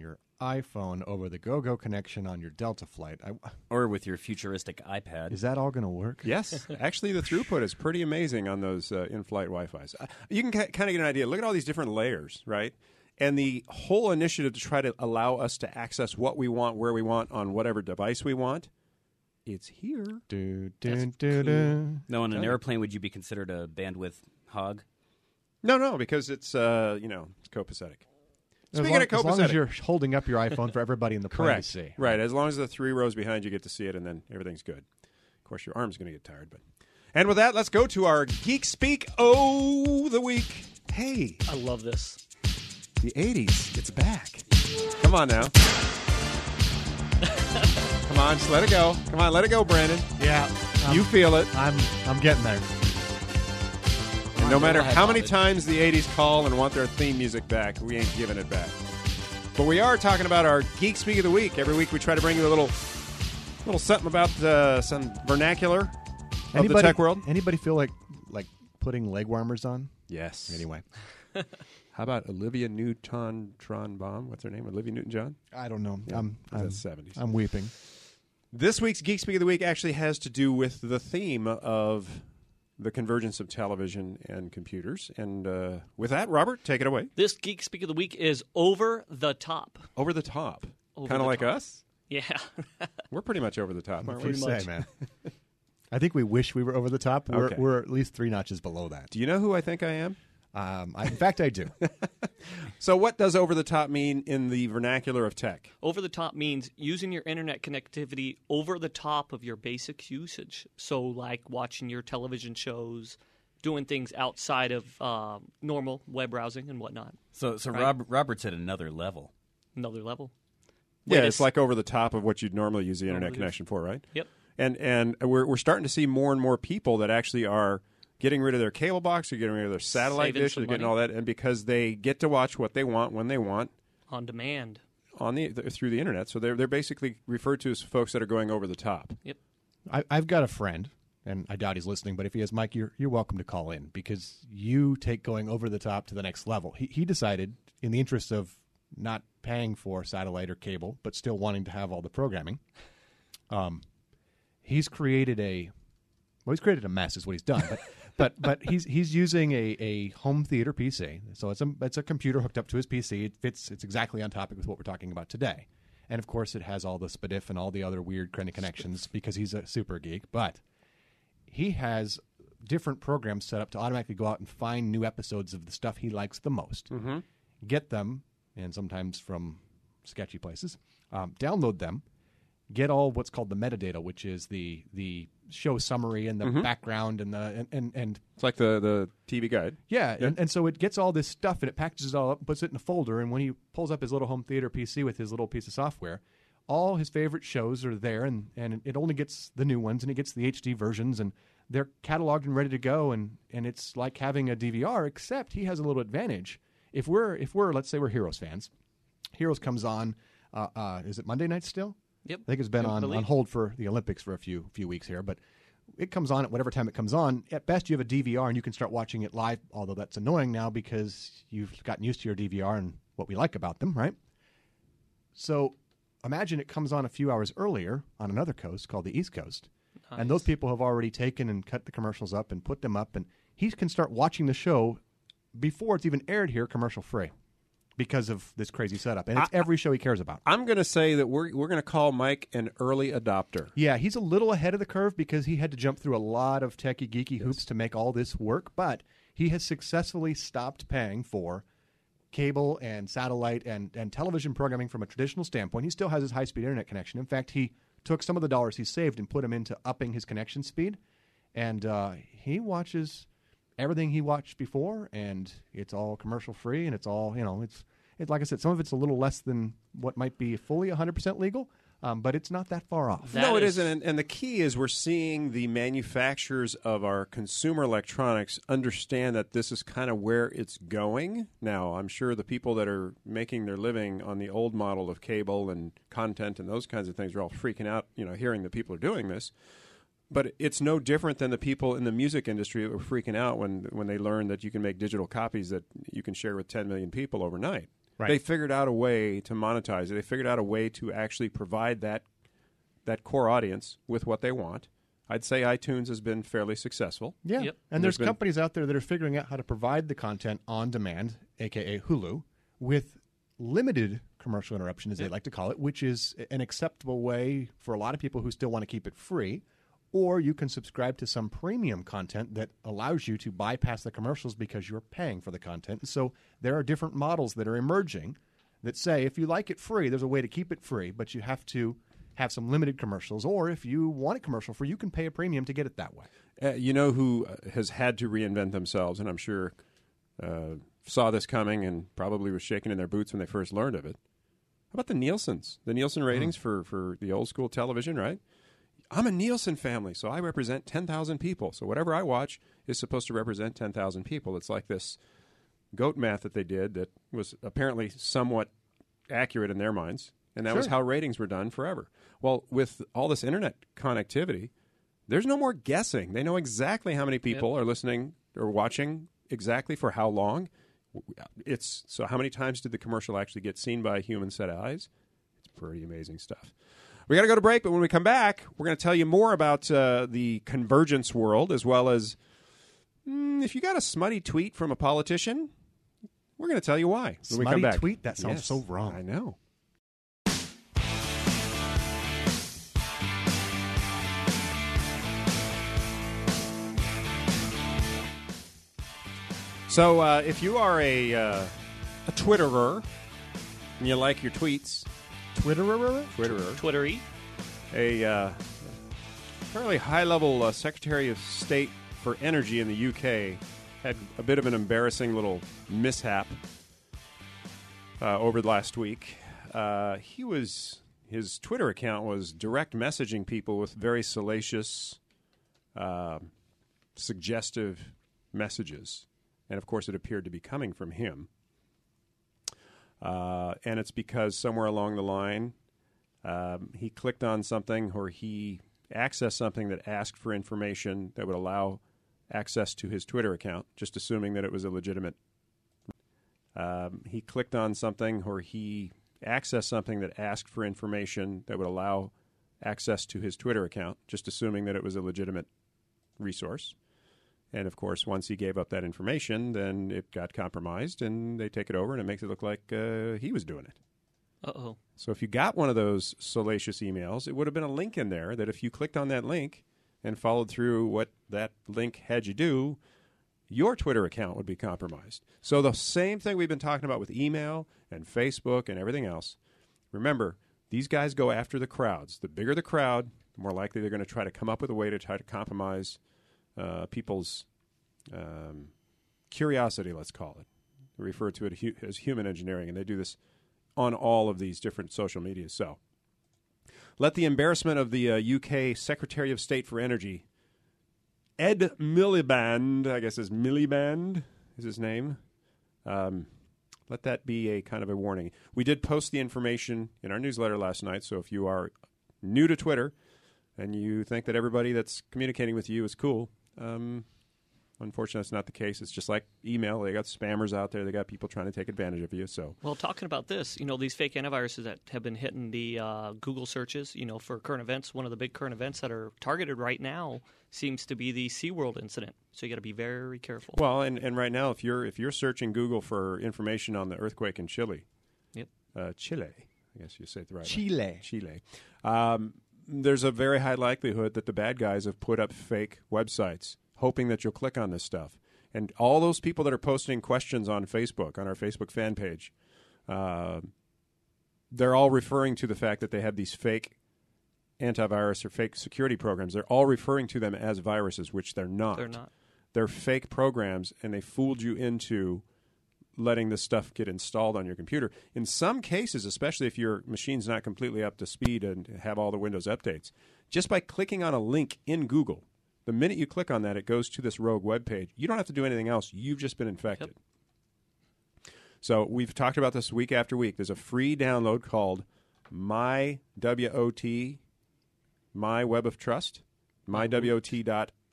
iPhone over the Go-Go connection on your Delta flight, I, or with your futuristic iPad. Is that all going to work? Yes. Actually, the throughput is pretty amazing on those uh, in-flight Wi-Fis. Uh, you can ca- kind of get an idea. Look at all these different layers, right? And the whole initiative to try to allow us to access what we want, where we want, on whatever device we want, it's here. Do, That's do, do, cool. do. Now, on an Okay. airplane, would you be considered a bandwidth hog? No, no, because it's, uh, you know, it's copacetic. As Speaking long, of as long as copacetic. you're holding up your iPhone for everybody in the plane Correct. to see. Right. As long as the three rows behind you get to see it, and then everything's good. Of course, your arm's going to get tired. But and with that, let's go to our Geek Speak Oh the Week. Hey, I love this. the eighties, it's back. Come on now. Come on, just let it go. Come on, let it go, Brandon. Yeah. You feel it. I'm I'm getting there. And no matter I how many love it. times the eighties call and want their theme music back, we ain't giving it back. But we are talking about our Geek Speak of the Week. Every week we try to bring you a little little something about uh, some vernacular of Anybody, the tech world. Anybody feel like like putting leg warmers on? Yes. Anyway, How about Olivia Newton-Tron-Baum? What's her name? Olivia Newton-John? I don't know. Yeah, I'm that's I'm, seventies. I'm weeping. This week's Geek Speak of the Week actually has to do with the theme of the convergence of television and computers. And uh, with that, Robert, take it away. This Geek Speak of the Week is over the top. Over the top. Over Kind of the like top. us? Yeah. We're pretty much over the top, aren't What we? do you Pretty say, much. man? I think we wish we were over the top. We're, Okay. we're at least three notches below that. Do you know who I think I am? Um, I, in fact, I do. So what does over the top mean in the vernacular of tech? Over the top means using your internet connectivity over the top of your basic usage. So, like watching your television shows, doing things outside of uh, normal web browsing and whatnot. So, so Right. Rob, Robert's at another level. Another level. Yeah, Wait, it's like over the top of what you'd normally use the internet Normally use. connection for, right? Yep. And and we're we're starting to see more and more people that actually are getting rid of their cable box, or getting rid of their satellite Saving dish, some or getting money. all that, and because they get to watch what they want when they want On demand. on the th- through the internet. So they're they're basically referred to as folks that are going over the top. Yep. I, I've got a friend, and I doubt he's listening, but if he is, Mike, you're, you're welcome to call in because you take going over the top to the next level. He, he decided, in the interest of not paying for satellite or cable, but still wanting to have all the programming, um, he's created a, well, he's created a mess is what he's done, but but but he's he's using a, a home theater P C. So it's a it's a computer hooked up to his P C. It fits. It's exactly on topic with what we're talking about today. And of course, it has all the S P D I F and all the other weird kind of connections because he's a super geek. But he has different programs set up to automatically go out and find new episodes of the stuff he likes the most, Mm-hmm. get them, and sometimes from sketchy places, um, download them, get all what's called the metadata, which is the the show summary and the Mhm. background and the and, and, and It's like the, the T V guide. yeah, Yeah. And, and so it gets all this stuff and it packages it all up and puts it in a folder. And when he pulls up his little home theater P C with his little piece of software, all his favorite shows are there, and, and it only gets the new ones, and it gets the H D versions, and they're cataloged and ready to go. And, and it's like having a D V R, except he has a little advantage. If we're if we're let's say we're Heroes fans, Heroes comes on. Uh, uh, is it Monday night still? Yep. I think it's been I on, believe. on hold for the Olympics for a few few weeks here, but it comes on at whatever time it comes on. At best, you have a D V R and you can start watching it live, although that's annoying now because you've gotten used to your D V R and what we like about them, right? So imagine it comes on a few hours earlier on another coast called the East Coast, and those people have already taken and cut the commercials up and put them up, and he can start watching the show before it's even aired here commercial-free because of this crazy setup. And it's I- every show he cares about. I'm going to say that we're we're going to call Mike an early adopter. Yeah, he's a little ahead of the curve because he had to jump through a lot of techie, geeky hoops to make all this work, but he has successfully stopped paying for cable and satellite and, and television programming from a traditional standpoint. He still has his high-speed internet connection. In fact, he took some of the dollars he saved and put them into upping his connection speed, and uh, he watches everything he watched before, and it's all commercial-free, and it's all, you know, it's, it's like I said, some of it's a little less than what might be fully one hundred percent legal, um, but it's not that far off. no, it isn't. And, and the key is we're seeing the manufacturers of our consumer electronics understand that this is kind of where it's going. Now, I'm sure the people that are making their living on the old model of cable and content and those kinds of things are all freaking out, you know, hearing that people are doing this. But it's no different than the people in the music industry that were freaking out when when they learned that you can make digital copies that you can share with ten million people overnight. Right. They figured out a way to monetize it. They figured out a way to actually provide that that core audience with what they want. I'd say iTunes has been fairly successful. Yeah, Yep. and there's, There's been- companies out there that are figuring out how to provide the content on demand, a k a. Hulu, with limited commercial interruption, as they like to call it, which is an acceptable way for a lot of people who still want to keep it free. Or you can subscribe to some premium content that allows you to bypass the commercials because you're paying for the content. So there are different models that are emerging that say if you like it free, there's a way to keep it free, but you have to have some limited commercials. Or if you want it commercial free, you can pay a premium to get it that way. Uh, you know who has had to reinvent themselves, and I'm sure uh, saw this coming and probably was shaking in their boots when they first learned of it. How about the Nielsen's? The Nielsen ratings mm. for, for the old school television, right? I'm a Nielsen family, so I represent ten thousand people. So whatever I watch is supposed to represent ten thousand people. It's like this goat math that they did that was apparently somewhat accurate in their minds, and that Sure. was how ratings were done forever. Well, with all this internet connectivity, there's no more guessing. They know exactly how many people Yep. are listening or watching, exactly for how long. It's so how many times did the commercial actually get seen by a human set of eyes? It's pretty amazing stuff. We got to go to break, but when we come back, we're going to tell you more about uh, the convergence world, as well as mm, if you got a smutty tweet from a politician, we're going to tell you why when we come Smutty back. tweet? That sounds Yes, so wrong. I know. So uh, if you are a uh, a Twitterer and you like your tweets, Twitterer? Twitterer, Twittery. a uh, fairly high-level uh, Secretary of State for Energy in the U K had a bit of an embarrassing little mishap uh, over the last week. Uh, he was his Twitter account was direct messaging people with very salacious, uh, suggestive messages. And, of course, it appeared to be coming from him. Uh, and it's because somewhere along the line, um, he clicked on something or he accessed something that asked for information that would allow access to his Twitter account, just assuming that it was a legitimate. Um, he clicked on something or he accessed something that asked for information that would allow access to his Twitter account, just assuming that it was a legitimate resource. And, of course, once he gave up that information, then it got compromised, and they take it over, and it makes it look like uh, he was doing it. Uh-oh. So if you got one of those salacious emails, it would have been a link in there that if you clicked on that link and followed through what that link had you do, your Twitter account would be compromised. So the same thing we've been talking about with email and Facebook and everything else. Remember, these guys go after the crowds. The bigger the crowd, the more likely they're going to try to come up with a way to try to compromise Uh, people's um, curiosity, let's call it. They refer to it hu- as human engineering, and they do this on all of these different social medias. So let the embarrassment of the uh, U K Secretary of State for Energy, Ed Miliband, I guess is Miliband is his name, um, let that be a kind of a warning. We did post the information in our newsletter last night, so if you are new to Twitter and you think that everybody that's communicating with you is cool, Um, unfortunately, that's not the case. It's just like email. They got spammers out there. They got people trying to take advantage of you. So, Well, talking about this, you know, these fake antiviruses that have been hitting the uh, Google searches, you know, for current events, one of the big current events that are targeted right now seems to be the SeaWorld incident. So you got to be very careful. Well, and, and right now, if you're if you're searching Google for information on the earthquake in Chile, Yep. uh, Chile, I guess you say it the right Chile. way. Chile. Um, there's a very high likelihood that the bad guys have put up fake websites, hoping that you'll click on this stuff. And all those people that are posting questions on Facebook, on our Facebook fan page, uh, they're all referring to the fact that they have these fake antivirus or fake security programs. They're all referring to them as viruses, which they're not. They're not. They're fake programs, and they fooled you into letting this stuff get installed on your computer. In some cases, especially if your machine's not completely up to speed and have all the Windows updates, just by clicking on a link in Google, the minute you click on that, it goes to this rogue web page. You don't have to do anything else. You've just been infected. Yep. So we've talked about this week after week. There's a free download called My W O T, My Web of Trust, my W O T dot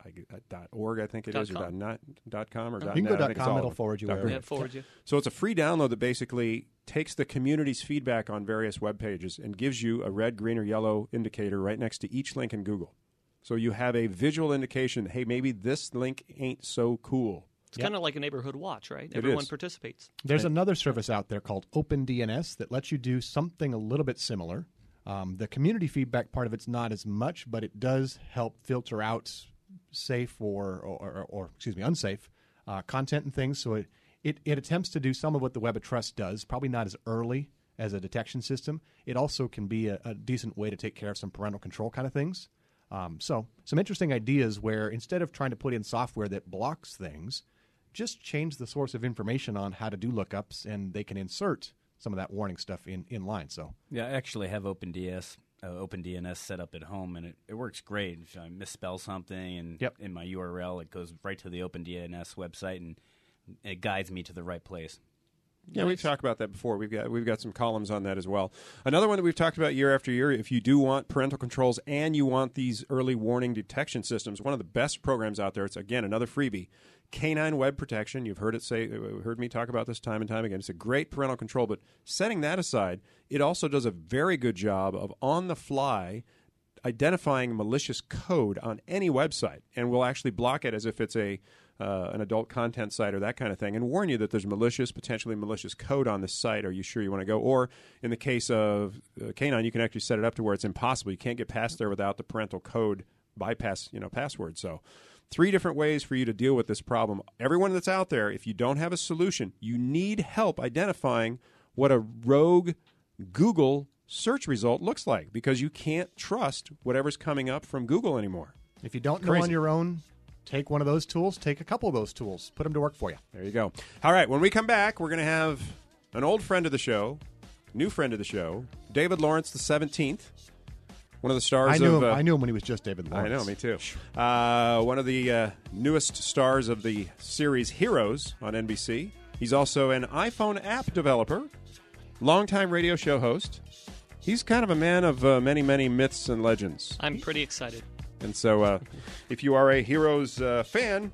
dot org, I think it Dot is, or com. dot net, dot com or You dot can net. go I dot think it's com, all it'll of them. forward you Dot wherever. com. Yeah, forward you. So it's a free download that basically takes the community's feedback on various web pages and gives you a red, green, or yellow indicator right next to each link in Google. So you have a visual indication, hey, maybe this link ain't so cool. It's kind of like a neighborhood watch, right? It Everyone is. participates. There's another service out there called OpenDNS that lets you do something a little bit similar. Um, the community feedback part of it's not as much, but it does help filter out safe or, or, or, or excuse me, unsafe uh, content and things. So it, it, it attempts to do some of what the Web of Trust does, probably not as early as a detection system. It also can be a, a decent way to take care of some parental control kind of things. Um, so some interesting ideas where instead of trying to put in software that blocks things, just change the source of information on how to do lookups, and they can insert some of that warning stuff in, in line. So Yeah, I actually have OpenDS, uh, OpenDNS set up at home, and it, it works great. If I misspell something and Yep. in my U R L, it goes right to the OpenDNS website, and it guides me to the right place. Yeah, we've talked about that before. We've got we've got some columns on that as well. Another one that we've talked about year after year, if you do want parental controls and you want these early warning detection systems, one of the best programs out there, it's, again, another freebie, Canine Web Protection. You've heard it say, heard me talk about this time and time again. It's a great parental control, but setting that aside, it also does a very good job of on-the-fly identifying malicious code on any website, and will actually block it as if it's a uh, an adult content site or that kind of thing, and warn you that there's malicious, potentially malicious code on this site. Are you sure you want to go? Or in the case of uh, Canine, you can actually set it up to where it's impossible. You can't get past there without the parental code bypass, you know, password. So three different ways for you to deal with this problem. Everyone that's out there, if you don't have a solution, you need help identifying what a rogue Google search result looks like, because you can't trust whatever's coming up from Google anymore. if you don't It's know crazy. on your own, take one of those tools, take a couple of those tools, put them to work for you. There you go. All right, when we come back, we're going to have an old friend of the show, new friend of the show, David Lawrence the seventeenth, one of the stars I knew of... him. uh, I knew him when he was just David Lawrence. I know, me too. Uh, one of the uh, newest stars of the series Heroes on N B C. He's also an iPhone app developer, longtime radio show host. He's kind of a man of uh, many, many myths and legends. I'm pretty excited. And so uh, if you are a Heroes uh, fan,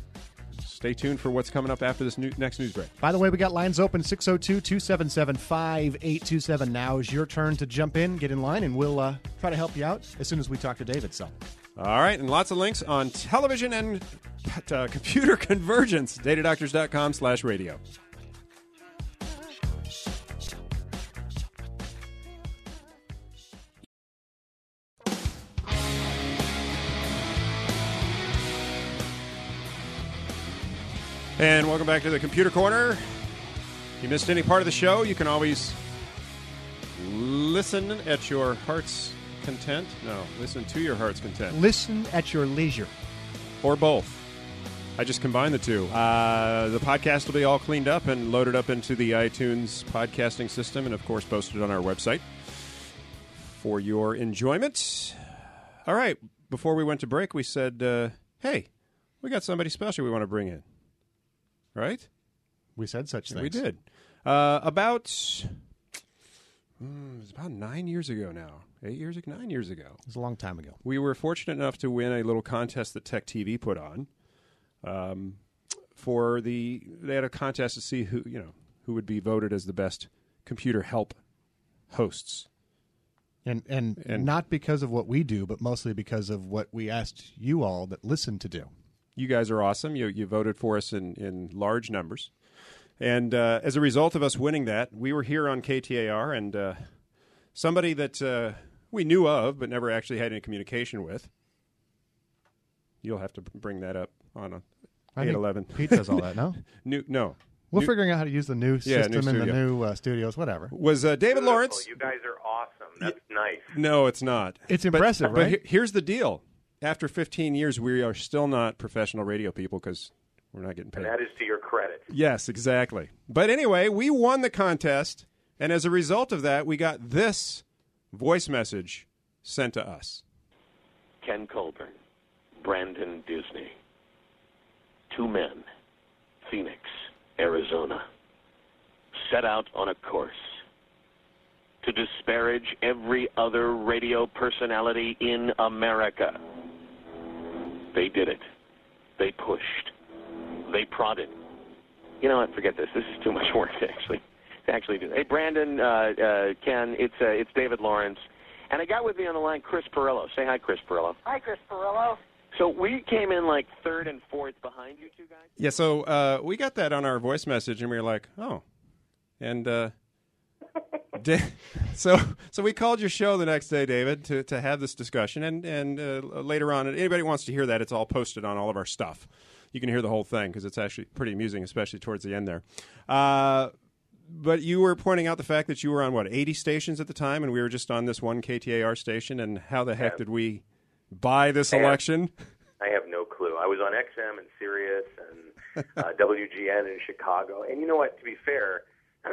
stay tuned for what's coming up after this new, next news break. By the way, we got lines open, six oh two, two seven seven, five eight two seven. Now is your turn to jump in, get in line, and we'll uh, try to help you out as soon as we talk to David. So, All right, and lots of links on television and uh, computer convergence, datadoctors.com slash radio. And welcome back to the Computer Corner. If you missed any part of the show, you can always listen at your heart's content. No, listen to your heart's content. listen at your leisure. Or both. I just combined the two. Uh, the podcast will be all cleaned up and loaded up into the iTunes podcasting system, and, of course, posted on our website for your enjoyment. All right. Before we went to break, we said, uh, hey, we got somebody special we want to bring in. Right? We said such things. We did. Uh, about, mm, it was about nine years ago now. Eight years ago? Nine years ago. It was a long time ago. We were fortunate enough to win a little contest that Tech T V put on. Um, for the, they had a contest to see who, you know, who would be voted as the best computer help hosts. And, and And- not because of what we do, but mostly because of what we asked you all that listen to do. You guys are awesome. You you voted for us in, in large numbers. And uh, as a result of us winning that, we were here on K T A R, and uh, somebody that uh, we knew of but never actually had any communication with. You'll have to bring that up on a I eight think eleven. Pete does all that, no? New, no. We're New- figuring out how to use the new Yeah, system new and the studio. new uh, studios, whatever. Was uh, David Lawrence. You guys are awesome. That's nice. No, it's not. It's But- impressive, but, right? he- here's the deal. After fifteen years, we are still not professional radio people because we're not getting paid. And that is to your credit. Yes, exactly. But anyway, we won the contest, and as a result of that, we got this voice message sent to us. Ken Colburn, Brandon Disney. Two men, Phoenix, Arizona, set out on a course to disparage every other radio personality in America. They did it. They pushed. They prodded. You know what? Forget this. This is too much work to actually, to actually do. Hey, Brandon, uh, uh, Ken, it's uh, it's David Lawrence. And I got with me on the line Chris Perillo. Say hi, Chris Perillo. Hi, Chris Perillo. So we came in like third and fourth behind you two guys? Yeah, so uh, we got that on our voice message, and we were like, oh. And uh, da- so so we called your show the next day, David, to, to have this discussion. And, and uh, later on, anybody who wants to hear that, it's all posted on all of our stuff. You can hear the whole thing because it's actually pretty amusing, especially towards the end there. Uh But you were pointing out the fact that you were on, what, eighty stations at the time, and we were just on this one K T A R station, and how the heck Yeah. did we buy this I have- election? I have no clue. I was on X M and Sirius and uh, W G N in Chicago. And you know what? To be fair,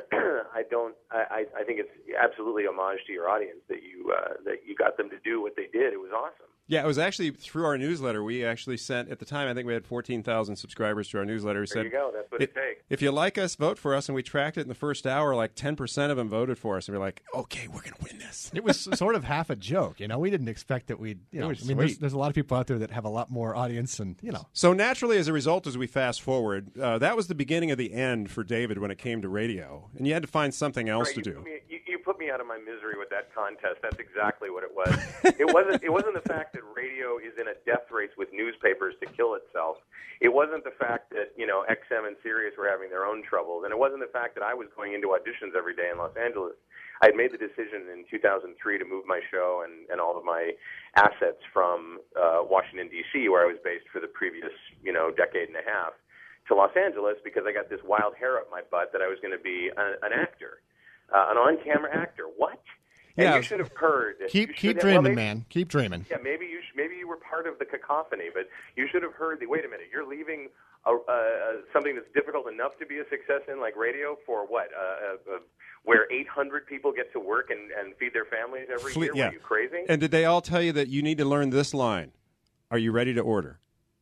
I don't. I, I think it's absolutely homage to your audience that you uh, that you got them to do what they did. It was awesome. Yeah, it was actually through our newsletter. We actually sent, at the time, I think we had fourteen thousand subscribers to our newsletter. We There said, you go. That's what it takes. If you like us, vote for us. And we tracked it in the first hour, like ten percent of them voted for us. And we we're like, okay, we're going to win this. It was sort of half a joke. You know, we didn't expect that we'd, you know, I was mean, there's, sweet. there's a lot of people out there that have a lot more audience and, you know. So naturally, as a result, as we fast forward, uh, that was the beginning of the end for David when it came to radio. And you had to find something else Right, to you do. Put me, you, you put me out of my misery with that contest. That's exactly what it was. It wasn't. It wasn't the fact that radio is in a death race with newspapers to kill itself. It wasn't the fact that you know X M and Sirius were having their own troubles, and it wasn't the fact that I was going into auditions every day in Los Angeles. I had made the decision in two thousand three to move my show and, and all of my assets from uh, Washington D C, where I was based for the previous you know decade and a half, to Los Angeles because I got this wild hair up my butt that I was going to be a, an actor, uh, an on-camera actor. What? And Yeah. you should have heard. Keep you keep should have- dreaming, well, maybe- man. Keep dreaming. Yeah, maybe you sh- maybe you were part of the cacophony, but you should have heard the. Wait a minute, you're leaving a, uh, something that's difficult enough to be a success in, like radio, for what? Uh, uh, uh, where eight hundred people get to work and, and feed their families every Fle- year. yeah. Were you crazy? And did they all tell you that you need to learn this line? Are you ready to order?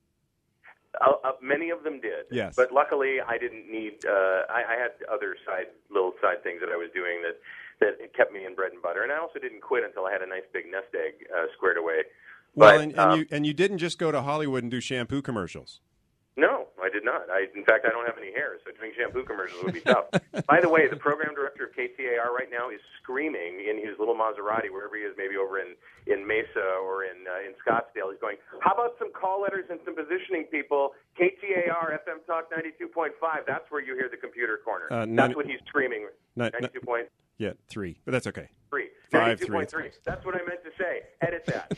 Uh, uh, many of them did. Yes. But luckily, I didn't need. Uh, I, I had other side, little side things that I was doing that that kept me in bread and butter. And I also didn't quit until I had a nice big nest egg uh, squared away. Well, But, and, and um, you and you didn't just go to Hollywood and do shampoo commercials. No, I did not. I, in fact, I don't have any hair, so doing shampoo commercials would be tough. By the way, the program director of K T A R right now is screaming in his little Maserati, wherever he is, maybe over in, in Mesa or in uh, in Scottsdale. He's going, how about some call letters and some positioning, people? K T A R, F M Talk ninety-two point five. That's where you hear the computer corner. Uh, That's ninety- what he's screaming. Ni- ni- ninety-two point Yeah, three, but that's okay. three. Five, ninety-two point three. three. That's what I meant to say. Edit that.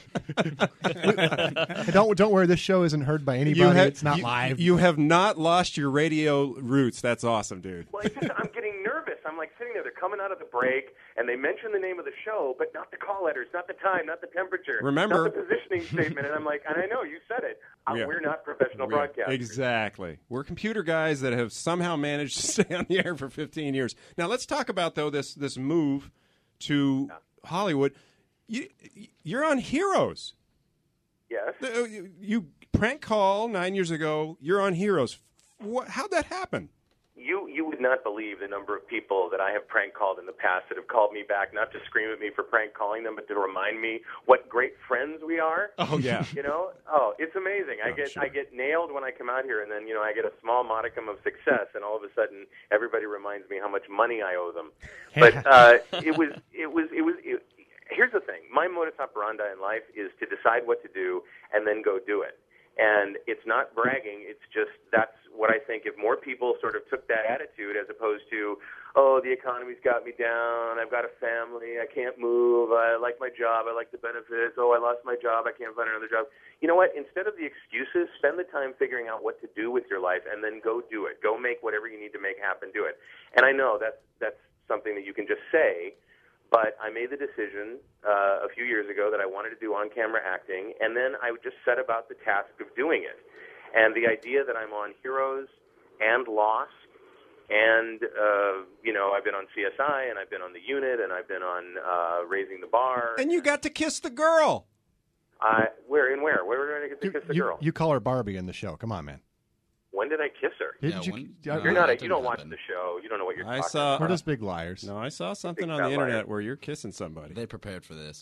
Hey, don't don't worry. This show isn't heard by anybody. You have, it's not you, live. You have not lost your radio roots. That's awesome, dude. Well, it's just, I'm getting nervous. I'm like sitting there. They're coming out of the break, and they mention the name of the show, but not the call letters, not the time, not the temperature, Remember- not the positioning statement. And I'm like, and I know you said it. Uh, Yeah. We're not professional We are- broadcasters. Exactly. We're computer guys that have somehow managed to stay on the air for fifteen years. Now let's talk about though this this move to Hollywood. You you're on Heroes. Yes. Uh, You, you prank call nine years ago. You're on Heroes. What, how'd that happen? You you would not believe the number of people that I have prank called in the past that have called me back, not to scream at me for prank calling them, but to remind me what great friends we are. Oh yeah. You know, oh, it's amazing. I Oh, get sure. I get nailed when I come out here, and then you know I get a small modicum of success, and all of a sudden everybody reminds me how much money I owe them. But uh, it was it was it was. It, here's the thing: my modus operandi in life is to decide what to do and then go do it. And it's not bragging. It's just that's what I think. If more people sort of took that attitude as opposed to, oh, the economy's got me down. I've got a family. I can't move. I like my job. I like the benefits. Oh, I lost my job. I can't find another job. You know what? Instead of the excuses, spend the time figuring out what to do with your life and then go do it. Go make whatever you need to make happen. Do it. And I know that's that's something that you can just say. But I made the decision uh, a few years ago that I wanted to do on-camera acting, and then I just set about the task of doing it. And the idea that I'm on Heroes and Lost, and, uh, you know, I've been on C S I, and I've been on The Unit, and I've been on uh, Raising the Bar. And you got to kiss the girl. I, where and where? Where did I get to you, kiss the you, girl? you call her Barbie in the show. Come on, man. When did I kiss her? Didn't you? You're uh, not. A, uh, you don't watch the show. You don't know what you're I talking saw. about. We're just big liars. No, I saw something Big on the fat internet liar. where you're kissing somebody. They prepared for this.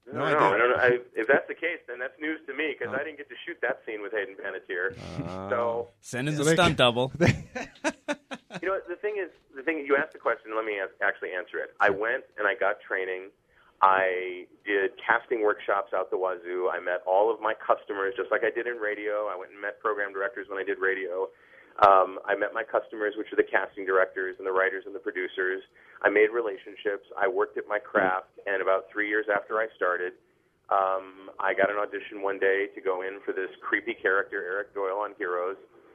No I idea. don't know. I don't know. I, if that's the case, then that's news to me because I didn't get to shoot that scene with Hayden Panettiere. Uh, so send in the stunt double. You know, the thing is, the thing you asked the question. Let me ask, actually answer it. I went and I got training. I did casting workshops out the wazoo. I met all of my customers, just like I did in radio. I went and met program directors when I did radio. Um, I met my customers, which are the casting directors and the writers and the producers. I made relationships. I worked at my craft, and about three years after I started, um, I got an audition one day to go in for this creepy character, Eric Doyle, on Heroes,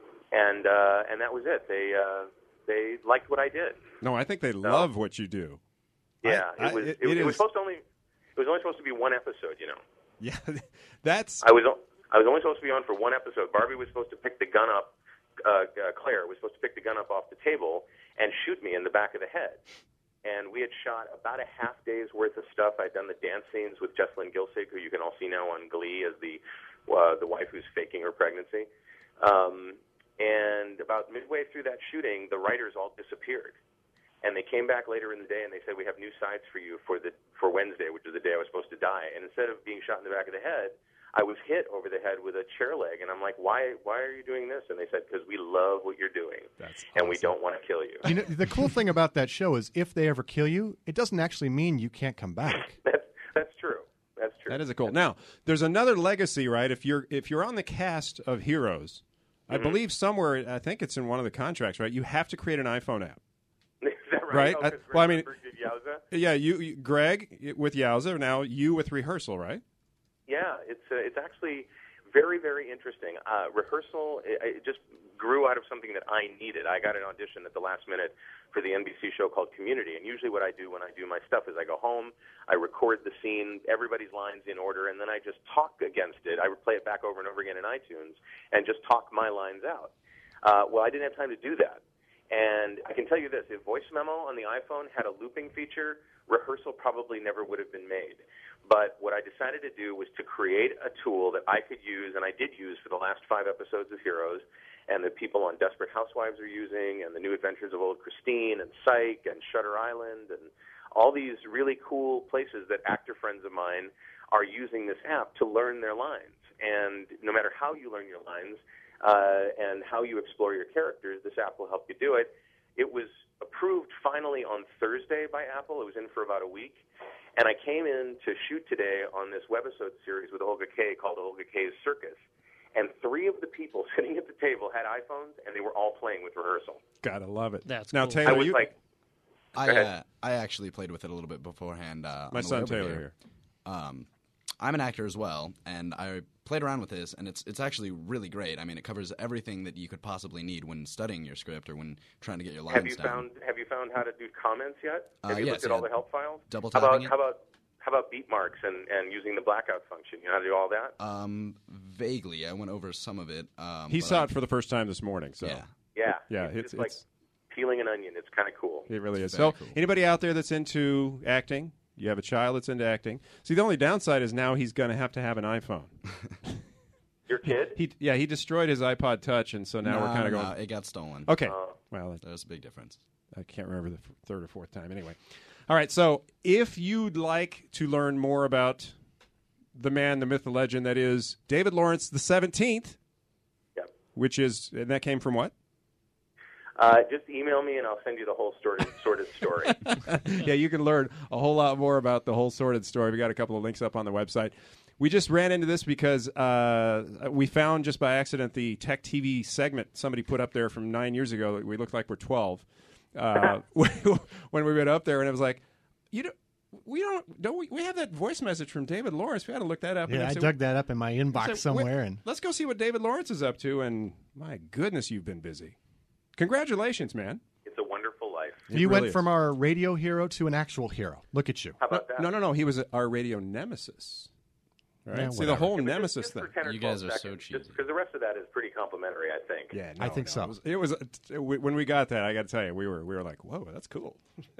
and uh, and that was it. They uh, they liked what I did. No, I think they So- love what you do. Yeah, I- it was. I- It, it it, is- was supposed to only. It was only supposed to be one episode, you know. Yeah, that's. I was. o- I was only supposed to be on for one episode. Barbie was supposed to pick the gun up. Uh, uh, Claire was supposed to pick the gun up off the table and shoot me in the back of the head. And we had shot about a half day's worth of stuff. I'd done the dance scenes with Jessalyn Gilsig, who you can all see now on Glee as the uh, the wife who's faking her pregnancy. Um, and about midway through that shooting, the writers all disappeared. And they came back later in the day and they said, we have new sides for you for the for Wednesday, which is the day I was supposed to die. And instead of being shot in the back of the head, I was hit over the head with a chair leg. And I'm like, why why are you doing this? And they said, because we love what you're doing. That's and we don't want to kill you. You know, the cool thing about that show is if they ever kill you, it doesn't actually mean you can't come back. That's that's true. That's true. That is a cool. Now, there's another legacy, right? If you're if you're on the cast of Heroes, I Mm-hmm. believe somewhere, I think it's in one of the contracts, right? You have to create an iPhone app. Is that right? Right? Oh, I- 'cause well, I Greg mean- Grunberg did Yowza? Yeah, you, you Greg with Yowza, now you with Rehearsal, right? Yeah, it's uh, it's actually very, very interesting. Uh, rehearsal, it, it just grew out of something that I needed. I got an audition at the last minute for the N B C show called Community, and usually what I do when I do my stuff is I go home, I record the scene, everybody's lines in order, and then I just talk against it. I play it back over and over again in iTunes and just talk my lines out. Uh, well, I didn't have time to do that. And I can tell you this, if Voice Memo on the iPhone had a looping feature, Rehearsal probably never would have been made. But what I decided to do was to create a tool that I could use, and I did use for the last five episodes of Heroes, and that people on Desperate Housewives are using, and The New Adventures of Old Christine, and Psych, and Shutter Island, and all these really cool places that actor friends of mine are using this app to learn their lines. And no matter how you learn your lines uh, and how you explore your characters, this app will help you do it. It was approved finally on Thursday by Apple. It was in for about a week. And I came in to shoot today on this webisode series with Olga Kay called Olga Kay's Circus. And three of the people sitting at the table had iPhones, and they were all playing with Rehearsal. Gotta love it. That's now, cool. Taylor, I was you, like, I Go ahead. uh, I actually played with it a little bit beforehand. Uh, my on the son way over Taylor here. Um, I'm an actor as well, and I played around with this, and it's it's actually really great. I mean, it covers everything that you could possibly need when studying your script or when trying to get your lines have you down. found have you found how to do comments yet? Uh, Have you yes, looked at yeah. all the help files? Double how about tapping it. how about how about beat marks and, and using the blackout function? You know how to do all that? Um, vaguely, I went over some of it. Um, He but saw I- it for the first time this morning. So Yeah. Yeah. Yeah, It's, it's- just like it's- peeling an onion. It's kind of cool. it really is. Very So, cool. anybody out there that's into acting, you have a child that's into acting. See, the only downside is now he's going to have to have an iPhone. Your kid? He yeah, he destroyed his iPod Touch, and so now we're No, kind of no, going. it got stolen. Okay, Oh. well, There's a big difference. I can't remember the f- third or fourth time. Anyway, all right. So, if you'd like to learn more about the man, the myth, the legend that is David Lawrence the seventeenth, Yep. which is and that came from what? Uh, just email me and I'll send you the whole sorted, sorted story. Yeah, you can learn a whole lot more about the whole sorted story. We got a couple of links up on the website. We just ran into this because uh, we found just by accident the Tech T V segment somebody put up there from nine years ago. We looked like we're twelve uh, when we went up there, and it was like, you know, we don't don't we, we have that voice message from David Lawrence. We had to look that up. Yeah, and I said, dug that up in my inbox said, somewhere, "Wait, and let's go see what David Lawrence is up to." And my goodness, you've been busy. Congratulations, man. It's a wonderful life. It you really went is. from our radio hero to an actual hero. Look at you. How about that? No, no, no. He was our radio nemesis. Right? Yeah, See, the whatever. whole Yeah, but nemesis just, thing. just for ten or You twelve guys are so seconds, cheesy. because the rest of that is pretty complimentary, I think. Yeah, I no, think no, so. It was, it was uh, when we got that. I got to tell you, we were we were like, "Whoa, that's cool."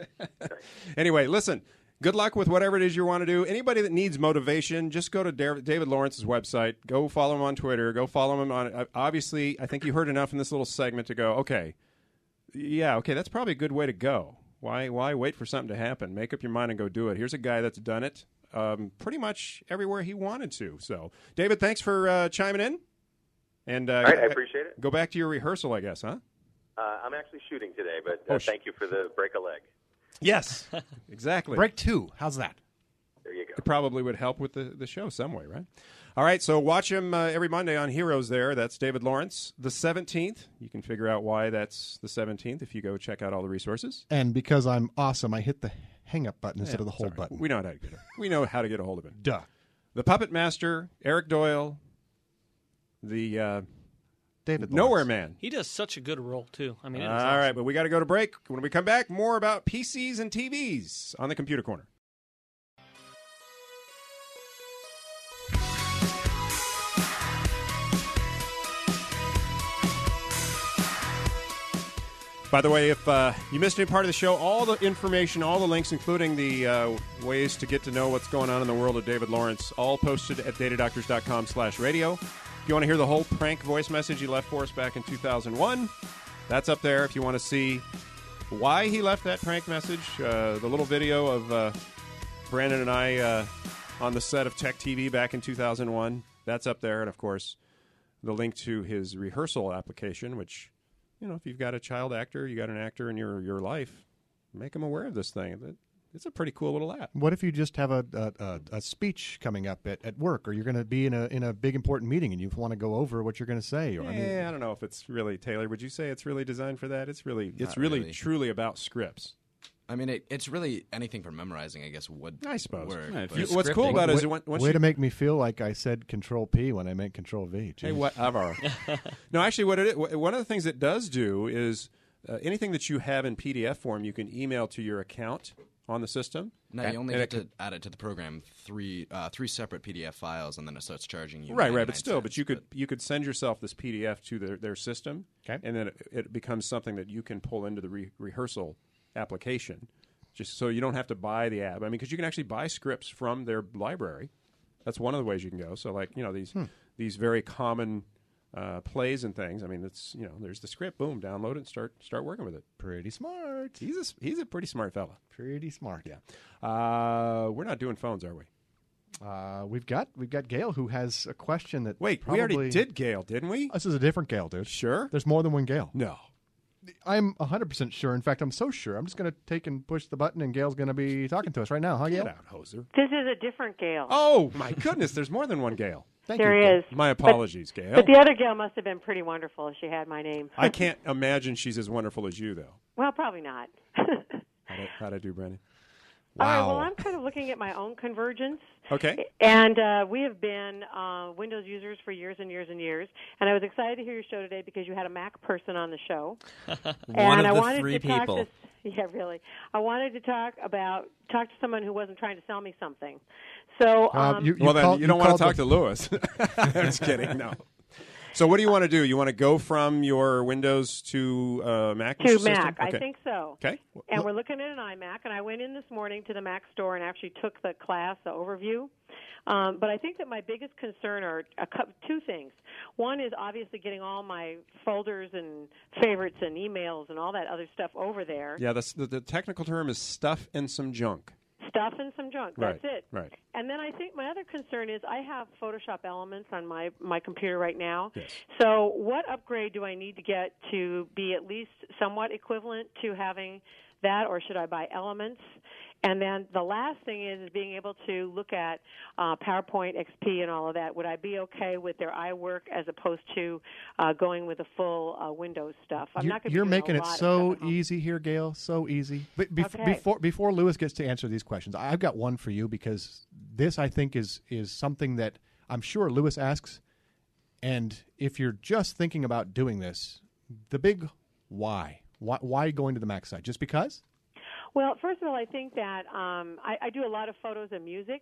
Anyway, listen. Good luck with whatever it is you want to do. Anybody that needs motivation, just go to David Lawrence's website. Go follow him on Twitter. Go follow him on. Uh, obviously, I think you heard enough in this little segment to go, okay, yeah, okay, that's probably a good way to go. Why why wait for something to happen? Make up your mind and go do it. Here's a guy that's done it. um, pretty much everywhere he wanted to. So, David, thanks for uh, chiming in. And uh, All right, I appreciate it. Go back to your rehearsal, I guess, huh? Uh, I'm actually shooting today, but Oh, uh, sh- thank you for the break a leg. Yes, exactly. Break two. How's that? There you go. It probably would help with the, the show some way, right? All right, so watch him uh, every Monday on Heroes there. That's David Lawrence. The seventeenth. You can figure out why that's the seventeenth if you go check out all the resources. And because I'm awesome, I hit the hang up button instead Yeah, of the hold sorry. button. We know how to get it. We know how to get a hold of it. Duh. The Puppet Master, Eric Doyle, the uh, David Nowhere Man. He does such a good role, too. I mean, it is All awesome. right, but we got to go to break. When we come back, more about P Cs and T Vs on the Computer Corner. By the way, if uh, you missed any part of the show, all the information, all the links, including the uh, ways to get to know what's going on in the world of David Lawrence, all posted at datadoctors.com slash radio. If you want to hear the whole prank voice message he left for us back in two thousand one, that's up there. If you want to see why he left that prank message, uh, the little video of uh, Brandon and I uh, on the set of Tech T V back in two thousand one, that's up there. And, of course, the link to his rehearsal application, which... You know, if you've got a child actor, you got an actor in your, your life, make them aware of this thing. It's a pretty cool little app. What if you just have a a, a, a speech coming up at, at work, or you're going to be in a in a big important meeting and you want to go over what you're going to say? Or Yeah, I mean, I don't know if it's really, Taylor, would you say it's really designed for that? It's really, it's Not really, really. truly about scripts. I mean, it, it's really anything for memorizing, I guess, would I suppose. work. Yeah, if but- you- what's cool about it is way, it when- once way you- to make me feel like I said Control P when I meant Control V. Hey, Jeez. whatever. No, actually, what it is, one of the things it does do is uh, anything that you have in P D F form, you can email to your account on the system. No, you only And get it to add it to the program three uh, three separate P D F files, and then it starts charging you. Right, right, ninety-nine but still, but cents, you could you could send yourself this P D F to their, their system, okay. and then it, it becomes something that you can pull into the re- rehearsal application, just so you don't have to buy the app. I mean, because you can actually buy scripts from their library. That's one of the ways you can go. So, like you know, these Hmm. these very common uh, plays and things. I mean, it's you know, there's the script. Boom, download it, and start start working with it. Pretty smart. He's a, he's a pretty smart fella. Pretty smart. Yeah. Uh, we're not doing phones, are we? Uh, we've got we've got Gail who has a question that Wait, probably... we already did Gail, didn't we? This is a different Gail, dude. Sure. There's more than one Gail. No. I'm one hundred percent sure. In fact, I'm so sure. I'm just going to take and push the button, and Gail's going to be talking to us right now. Huh, Gail? Get out, hoser. This is a different Gail. Oh, my goodness. There's more than one Gail. Thank there you. is. My apologies, but, Gail. But the other Gail must have been pretty wonderful if she had my name. I can't imagine she's as wonderful as you, though. Well, probably not. How'd I, how'd I do, Brandon? All right, well, I'm kind of looking at my own convergence. Okay. And uh, we have been uh, Windows users for years and years and years. And I was excited to hear your show today because you had a Mac person on the show. One and of I the wanted three to talk people. To, yeah, really. I wanted to talk about talk to someone who wasn't trying to sell me something. So, um, Uh, you, you well, then called- you don't you want to called talk the- to Lewis. I'm just kidding. No. So what do you want to do? You want to go from your Windows to uh, Mac to system? Mac, Okay. I think so. Okay. And we're looking at an iMac, and I went in this morning to the Mac store and actually took the class, the overview. Um, but I think that my biggest concern are a couple, two things. One is obviously getting all my folders and favorites and emails and all that other stuff over there. Yeah, the, the, the technical term is stuff and some junk. Stuff and some junk. That's Right, it. right. And then I think my other concern is I have Photoshop Elements on my, my computer right now. Yes. So what upgrade do I need to get to be at least somewhat equivalent to having that, or should I buy Elements? And then the last thing is, is being able to look at uh, PowerPoint, X P, and all of that. Would I be okay with their iWork as opposed to uh, going with the full uh, Windows stuff? I'm You're, not going to you're be making a it lot of so stuff at home. easy here, Gail. So easy. But bef- Okay. before before Lewis gets to answer these questions, I've got one for you because this, I think, is is something that I'm sure Lewis asks. And if you're just thinking about doing this, the big why, why, why going to the Mac site? Just because? Well, first of all, I think that um, I, I do a lot of photos and music,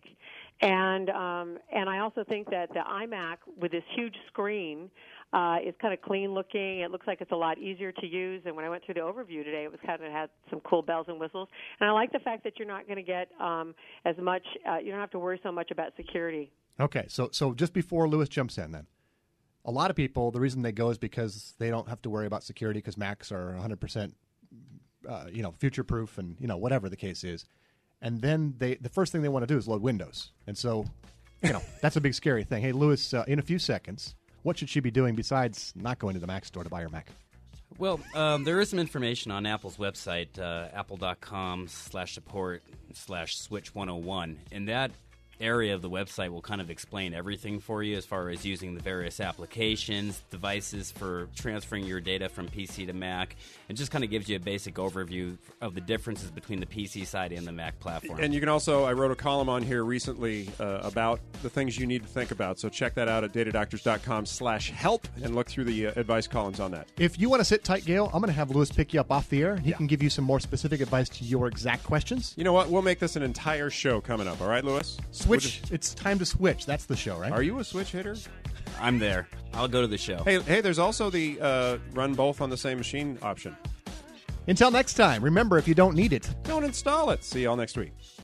and um, and I also think that the iMac with this huge screen uh, is kind of clean looking. It looks like it's a lot easier to use. And when I went through the overview today, it was kind of had some cool bells and whistles. And I like the fact that you're not going to get um, as much. Uh, you don't have to worry so much about security. Okay, so so just before Lewis jumps in, then, a lot of people, the reason they go is because they don't have to worry about security because Macs are one hundred percent, uh, you know, future proof and you know whatever the case is. and then they the first thing they want to do is load Windows. And so, you know, that's a big scary thing. Hey, Lewis, uh, in a few seconds, what should she be doing besides not going to the Mac store to buy her Mac? Well, um, there is some information on Apple's website, uh, apple.com slash support slash switch 101, and that area of the website will kind of explain everything for you as far as using the various applications, devices for transferring your data from P C to Mac. It just kind of gives you a basic overview of the differences between the P C side and the Mac platform. And you can also, I wrote a column on here recently uh, about the things you need to think about. So check that out at datadoctors.com slash help and look through the uh, advice columns on that. If you want to sit tight, Gail, I'm going to have Lewis pick you up off the air. He Yeah. can give you some more specific advice to your exact questions. You know what? We'll make this an entire show coming up. All right, Lewis? Switch. It's time to switch. That's the show, right? Are you a switch hitter? I'm there. I'll go to the show. Hey, hey. There's also the uh, run both on the same machine option. Until next time, remember, if you don't need it, don't install it. See y'all next week.